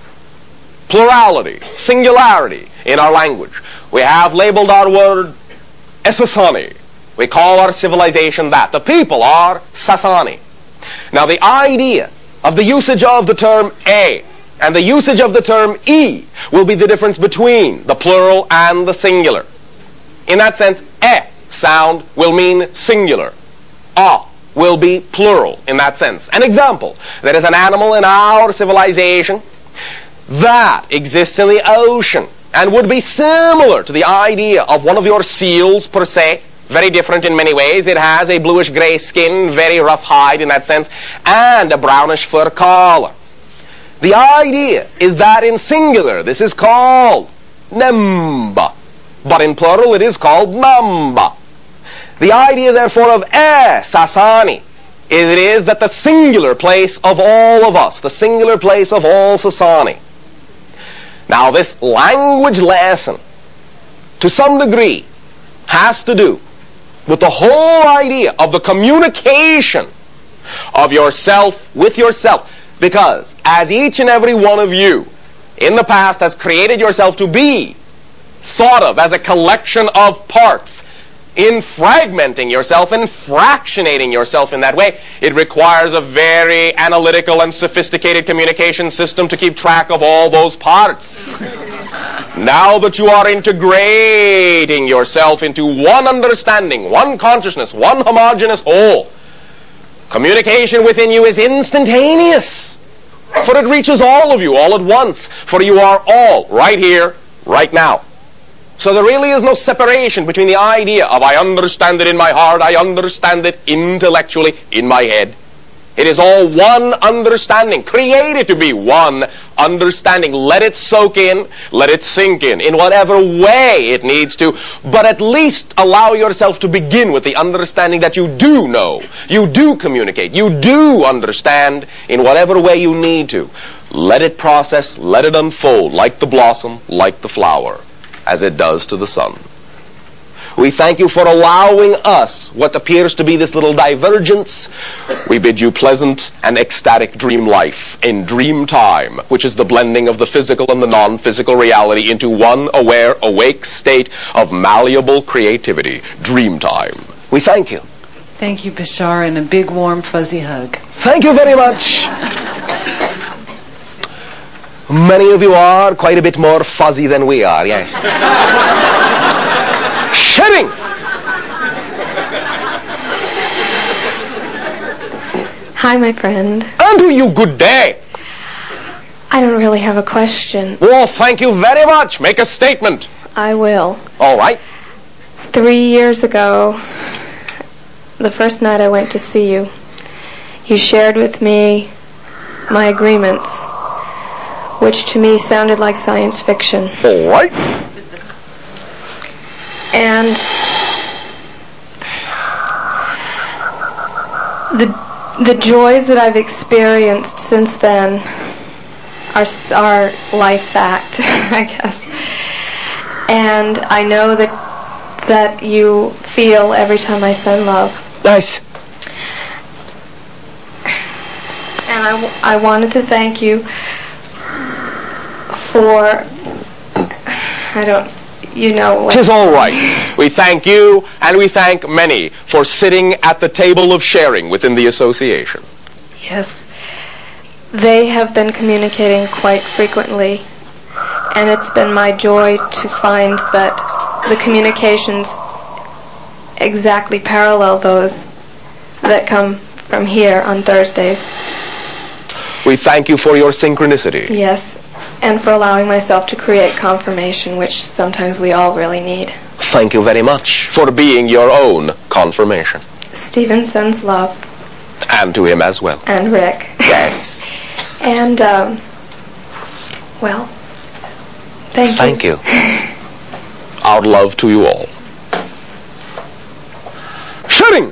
plurality, singularity in our language. We have labeled our word Sasani. We call our civilization that. The people are Sasani. Now the idea of the usage of the term A and the usage of the term E will be the difference between the plural and the singular. In that sense, E sound will mean singular. A will be plural in that sense. An example, there is an animal in our civilization that exists in the ocean and would be similar to the idea of one of your seals per se. Very different in many ways. It has a bluish-gray skin, very rough hide in that sense, and a brownish fur collar. The idea is that in singular, this is called Nemba, but in plural, it is called Mamba. The idea, therefore, of Sasani, it is that the singular place of all of us, the singular place of all Sasani. Now, this language lesson, to some degree, has to do with the whole idea of the communication of yourself with yourself. Because as each and every one of you in the past has created yourself to be thought of as a collection of parts, in fragmenting yourself and fractionating yourself in that way, it requires a very analytical and sophisticated communication system to keep track of all those parts. Now that you are integrating yourself into one understanding, one consciousness, one homogeneous whole, communication within you is instantaneous. For it reaches all of you all at once. For you are all right here, right now. So there really is no separation between the idea of I understand it in my heart, I understand it intellectually in my head. It is all one understanding, created to be one understanding. Let it soak in, let it sink in whatever way it needs to, but at least allow yourself to begin with the understanding that you do know, you do communicate, you do understand in whatever way you need to. Let it process, let it unfold like the blossom, like the flower, as it does to the sun. We thank you for allowing us what appears to be this little divergence. We bid you pleasant and ecstatic dream life in dream time, which is the blending of the physical and the non-physical reality into one aware, awake state of malleable creativity. Dream time. We thank you. Thank you, Bashar, and a big, warm, fuzzy hug. Thank you very much. Many of you are quite a bit more fuzzy than we are, yes. Shedding! Hi, my friend. And to you, good day. I don't really have a question. Well, thank you very much. Make a statement. I will. All right. 3 years ago, the first night I went to see you, you shared with me my agreements, which to me sounded like science fiction. All right. And the joys that I've experienced since then are life fact, I guess. And I know that you feel every time I send love. Nice. And I wanted to thank you for, Tis all right. We thank you, and we thank many for sitting at the table of sharing within the association. Yes. They have been communicating quite frequently, and it's been my joy to find that the communications exactly parallel those that come from here on Thursdays. We thank you for your synchronicity. Yes, and for allowing myself to create confirmation, which sometimes we all really need. Thank you very much for being your own confirmation. Stephen sends love. And to him as well. And Rick. Yes. And, well, thank you. Our love to you all. Shooting!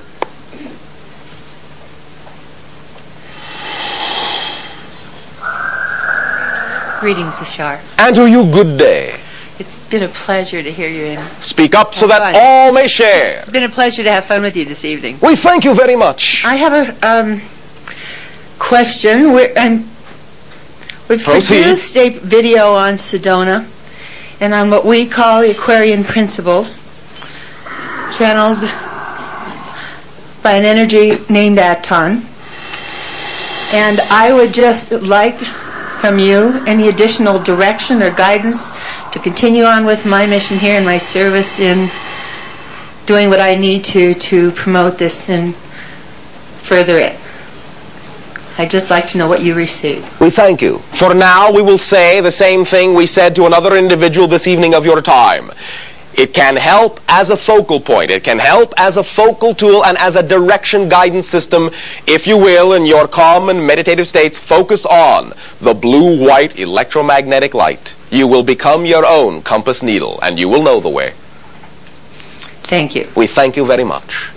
Greetings, Bashar. And to you, good day. It's been a pleasure to hear you Speak up so that all may share. It's been a pleasure to have fun with you this evening. We thank you very much. I have a question. We've produced a video on Sedona and on what we call the Aquarian principles, channeled by an energy named Aton. And I would just like from you any additional direction or guidance to continue on with my mission here and my service in doing what I need to promote this and further it. I'd just like to know what you receive. We thank you. For now, we will say the same thing we said to another individual this evening of your time. It can help as a focal point. It can help as a focal tool and as a direction guidance system, if you will, in your calm and meditative states. Focus on the blue-white electromagnetic light. You will become your own compass needle, and you will know the way. Thank you. We thank you very much.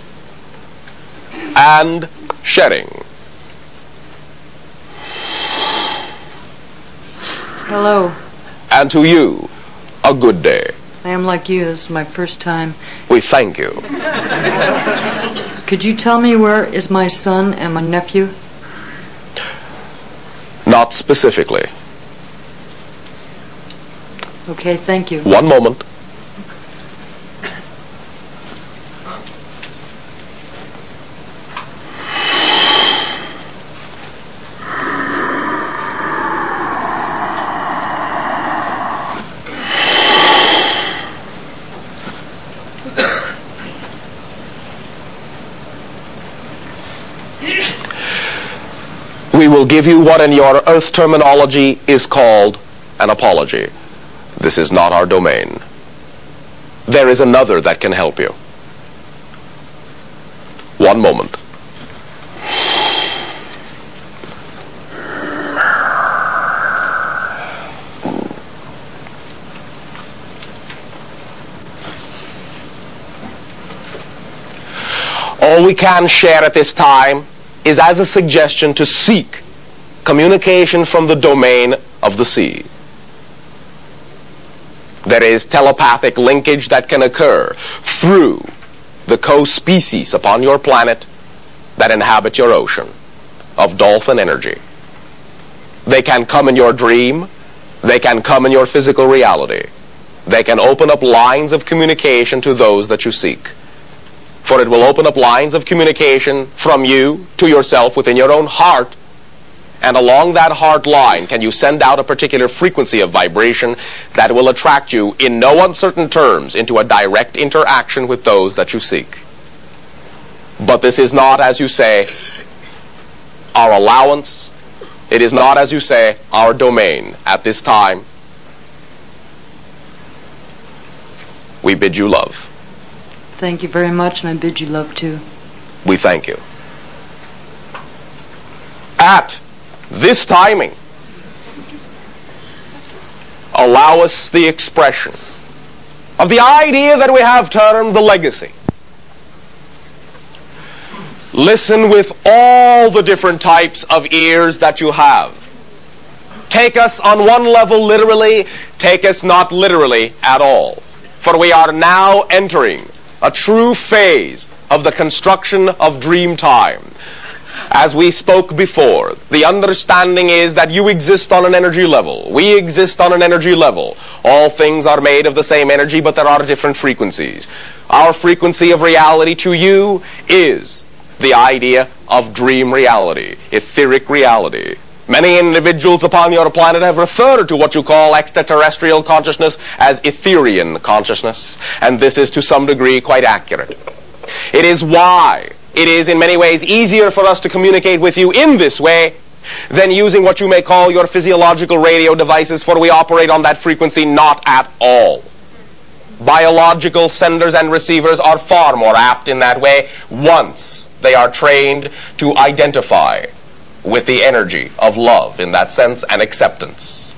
And sharing. Hello. And to you, a good day. I am like you. This is my first time. We thank you. Could you tell me where is my son and my nephew? Not specifically. Okay, thank you. One moment. We will give you what in your earth terminology is called an apology. This is not our domain. There is another that can help you. One moment. All we can share at this time is as a suggestion to seek communication from the domain of the sea. There is telepathic linkage that can occur through the co-species upon your planet that inhabit your ocean of dolphin energy. They can come in your dream. They can come in your physical reality. They can open up lines of communication to those that you seek. For it will open up lines of communication from you to yourself within your own heart. And along that heart line can you send out a particular frequency of vibration that will attract you in no uncertain terms into a direct interaction with those that you seek. But this is not, as you say, our allowance. It is not, as you say, our domain at this time. We bid you love. Thank you very much, and I bid you love too. We thank you. At this timing, allow us the expression of the idea that we have termed the legacy. Listen with all the different types of ears that you have. Take us on one level literally, take us not literally at all. For we are now entering a true phase of the construction of dream time. As we spoke before, the understanding is that you exist on an energy level. We exist on an energy level. All things are made of the same energy, but there are different frequencies. Our frequency of reality to you is the idea of dream reality, etheric reality. Many individuals upon your planet have referred to what you call extraterrestrial consciousness as Etherian consciousness, and this is to some degree quite accurate. It is why it is in many ways easier for us to communicate with you in this way than using what you may call your physiological radio devices, for we operate on that frequency not at all. Biological senders and receivers are far more apt in that way once they are trained to identify with the energy of love in that sense and acceptance.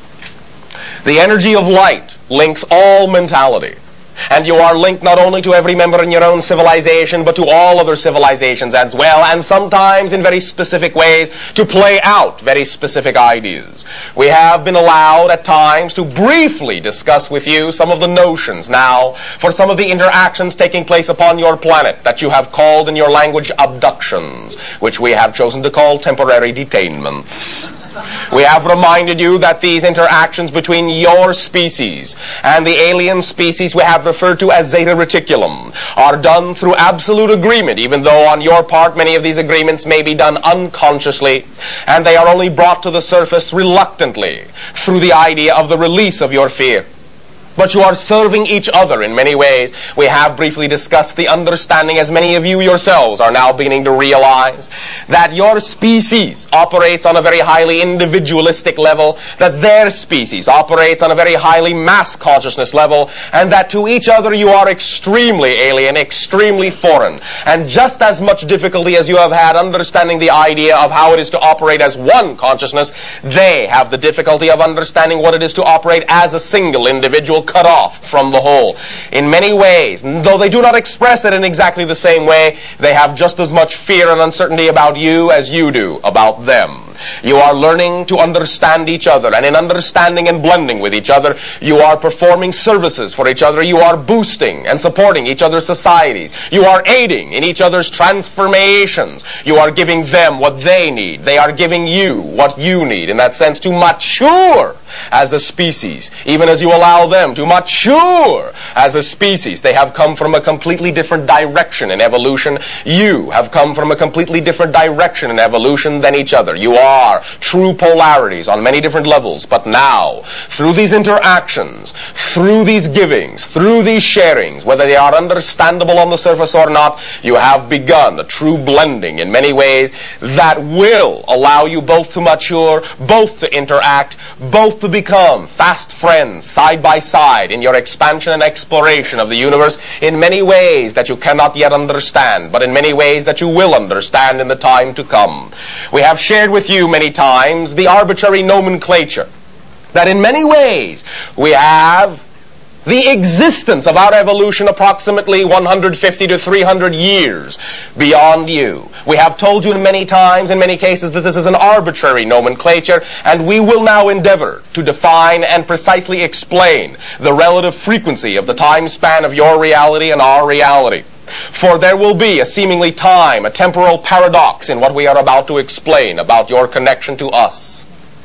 The energy of light links all mentality. And you are linked not only to every member in your own civilization, but to all other civilizations as well, and sometimes in very specific ways to play out very specific ideas. We have been allowed at times to briefly discuss with you some of the notions now for some of the interactions taking place upon your planet that you have called in your language abductions, which we have chosen to call temporary detainments. We have reminded you that these interactions between your species and the alien species we have referred to as Zeta Reticulum are done through absolute agreement, even though on your part many of these agreements may be done unconsciously, and they are only brought to the surface reluctantly through the idea of the release of your fear. But you are serving each other in many ways. We have briefly discussed the understanding, as many of you yourselves are now beginning to realize, that your species operates on a very highly individualistic level, that their species operates on a very highly mass consciousness level, and that to each other you are extremely alien, extremely foreign. And just as much difficulty as you have had understanding the idea of how it is to operate as one consciousness, they have the difficulty of understanding what it is to operate as a single individual, cut off from the whole. In many ways, though they do not express it in exactly the same way, they have just as much fear and uncertainty about you as you do about them. You are learning to understand each other, and in understanding and blending with each other, you are performing services for each other. You are boosting and supporting each other's societies. You are aiding in each other's transformations. You are giving them what they need. They are giving you what you need, in that sense, to mature as a species, even as you allow them to mature as a species. They have come from a completely different direction in evolution. You have come from a completely different direction in evolution than each other. You are true polarities on many different levels, but now, through these interactions, through these givings, through these sharings, whether they are understandable on the surface or not, you have begun a true blending in many ways that will allow you both to mature, both to interact, both to become fast friends side by side in your expansion and exploration of the universe in many ways that you cannot yet understand, but in many ways that you will understand in the time to come. We have shared with you many times the arbitrary nomenclature that in many ways we have the existence of our evolution approximately 150 to 300 years beyond you. We have told you many times, in many cases, that this is an arbitrary nomenclature, and we will now endeavor to define and precisely explain the relative frequency of the time span of your reality and our reality. For there will be a seemingly time, a temporal paradox in what we are about to explain about your connection to us.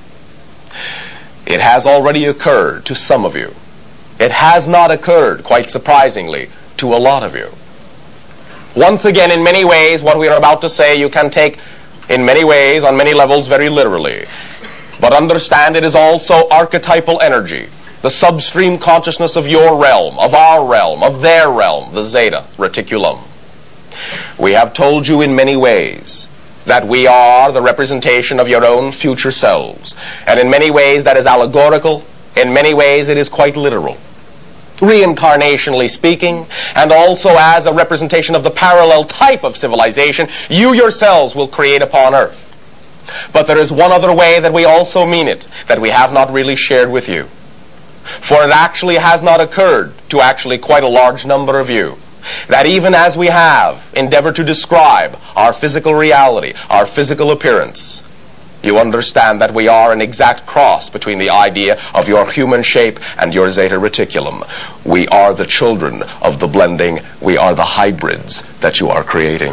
It has already occurred to some of you. It has not occurred, quite surprisingly, to a lot of you. Once again, in many ways, what we are about to say you can take in many ways, on many levels, very literally. But understand it is also archetypal energy, the substream consciousness of your realm, of our realm, of their realm, the Zeta Reticulum. We have told you in many ways that we are the representation of your own future selves. And in many ways that is allegorical. In many ways it is quite literal. reincarnationally speaking, and also as a representation of the parallel type of civilization you yourselves will create upon Earth. But there is one other way that we also mean it, that we have not really shared with you. For it actually has not occurred to actually quite a large number of you that even as we have endeavored to describe our physical reality, our physical appearance, you understand that we are an exact cross between the idea of your human shape and your zeta reticulum. We are the children of the blending. We are the hybrids that you are creating.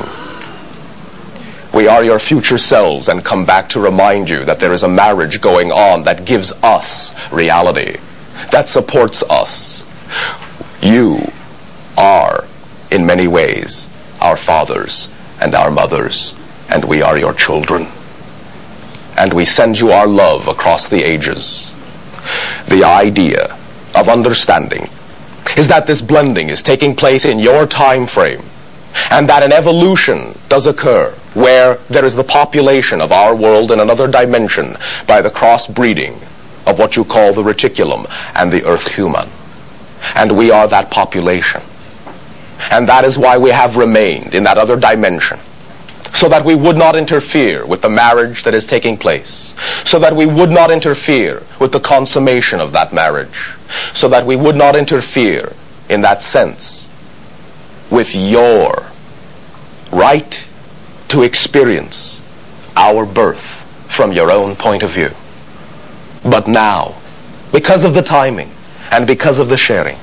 We are your future selves and come back to remind you that there is a marriage going on that gives us reality, that supports us. You are, in many ways, our fathers and our mothers, and we are your children. And we send you our love across the ages. The idea of understanding is that this blending is taking place in your time frame, and that an evolution does occur where there is the population of our world in another dimension by the crossbreeding of what you call the reticulum and the earth human. And we are that population. And that is why we have remained in that other dimension, so that we would not interfere with the marriage that is taking place, so that we would not interfere with the consummation of that marriage, so that we would not interfere, in that sense, with your right to experience our birth from your own point of view. But now, because of the timing and because of the sharing,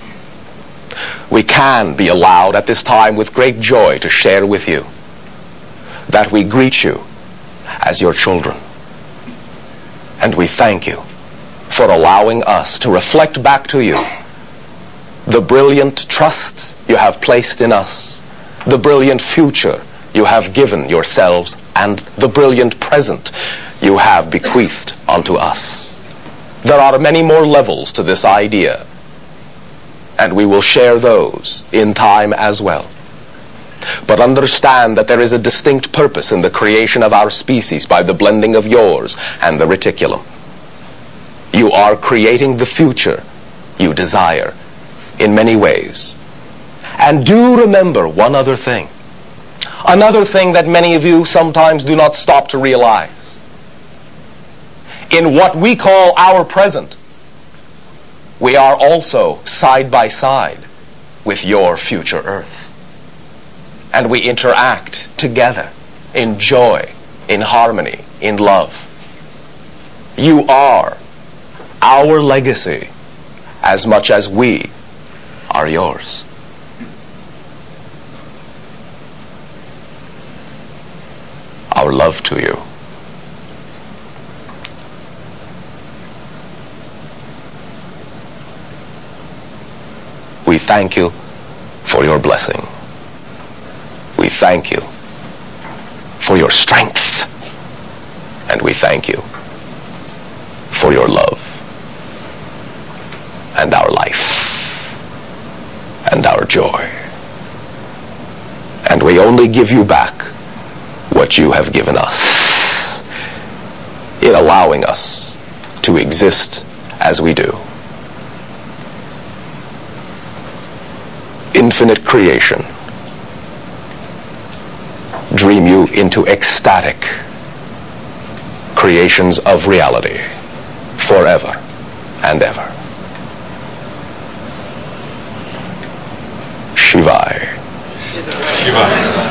we can be allowed at this time with great joy to share with you that we greet you as your children. And we thank you for allowing us to reflect back to you the brilliant trust you have placed in us, the brilliant future you have given yourselves, and the brilliant present you have bequeathed unto us. There are many more levels to this idea, and we will share those in time as well. But understand that there is a distinct purpose in the creation of our species by the blending of yours and the reticulum. You are creating the future you desire in many ways. And do remember one other thing. Another thing that many of you sometimes do not stop to realize. In what we call our present, we are also side by side with your future Earth. And we interact together in joy, in harmony, in love. You are our legacy as much as we are yours. Our love to you. We thank you for your blessing. We thank you for your strength. And we thank you for your love and our life and our joy. And we only give you back what you have given us in allowing us to exist as we do. Infinite creation, dream you into ecstatic creations of reality forever and ever. Shivai. Shivai.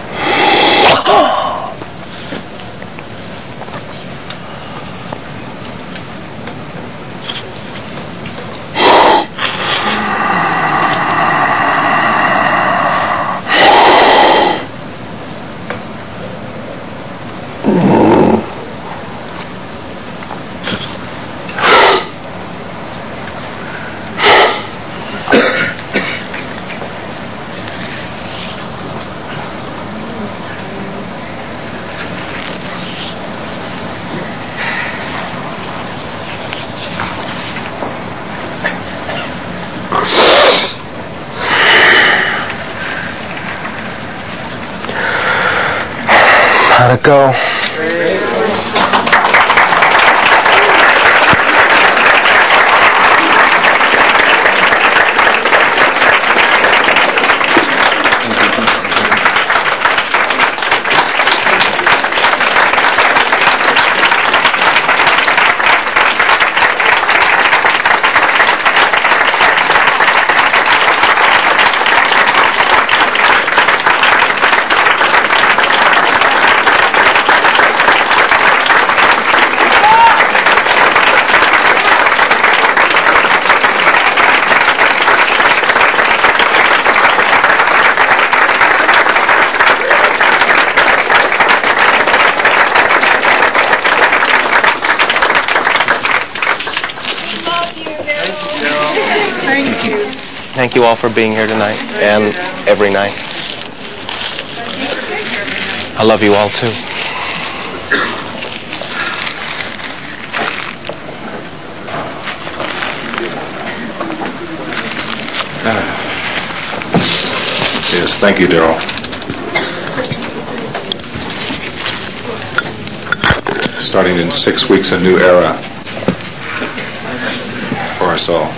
How'd it go? Thank you all for being here tonight and every night. I love you all too. Yes, thank you, Daryl. Starting in 6 weeks, a new era for us all.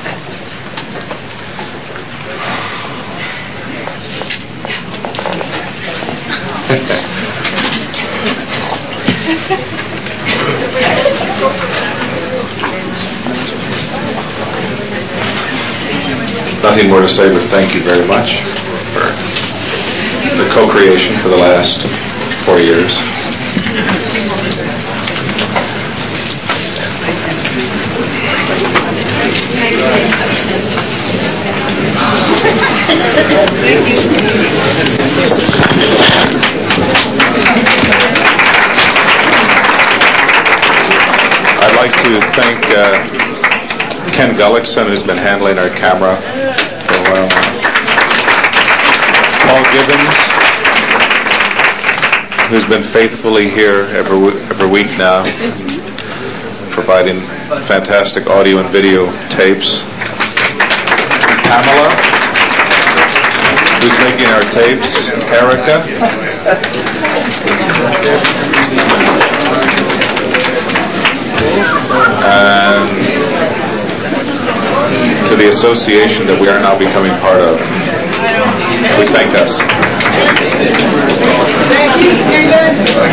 Nothing more to say, but thank you very much for the co-creation for the last 4 years. I'd like to thank Ken Gullickson, who's been handling our camera for a while now. Paul Gibbons, who's been faithfully here every week now, providing fantastic audio and video tapes. Pamela, who's making our tapes. Erica. And to the association that we are now becoming part of. We thank us. Thank you, Stephen.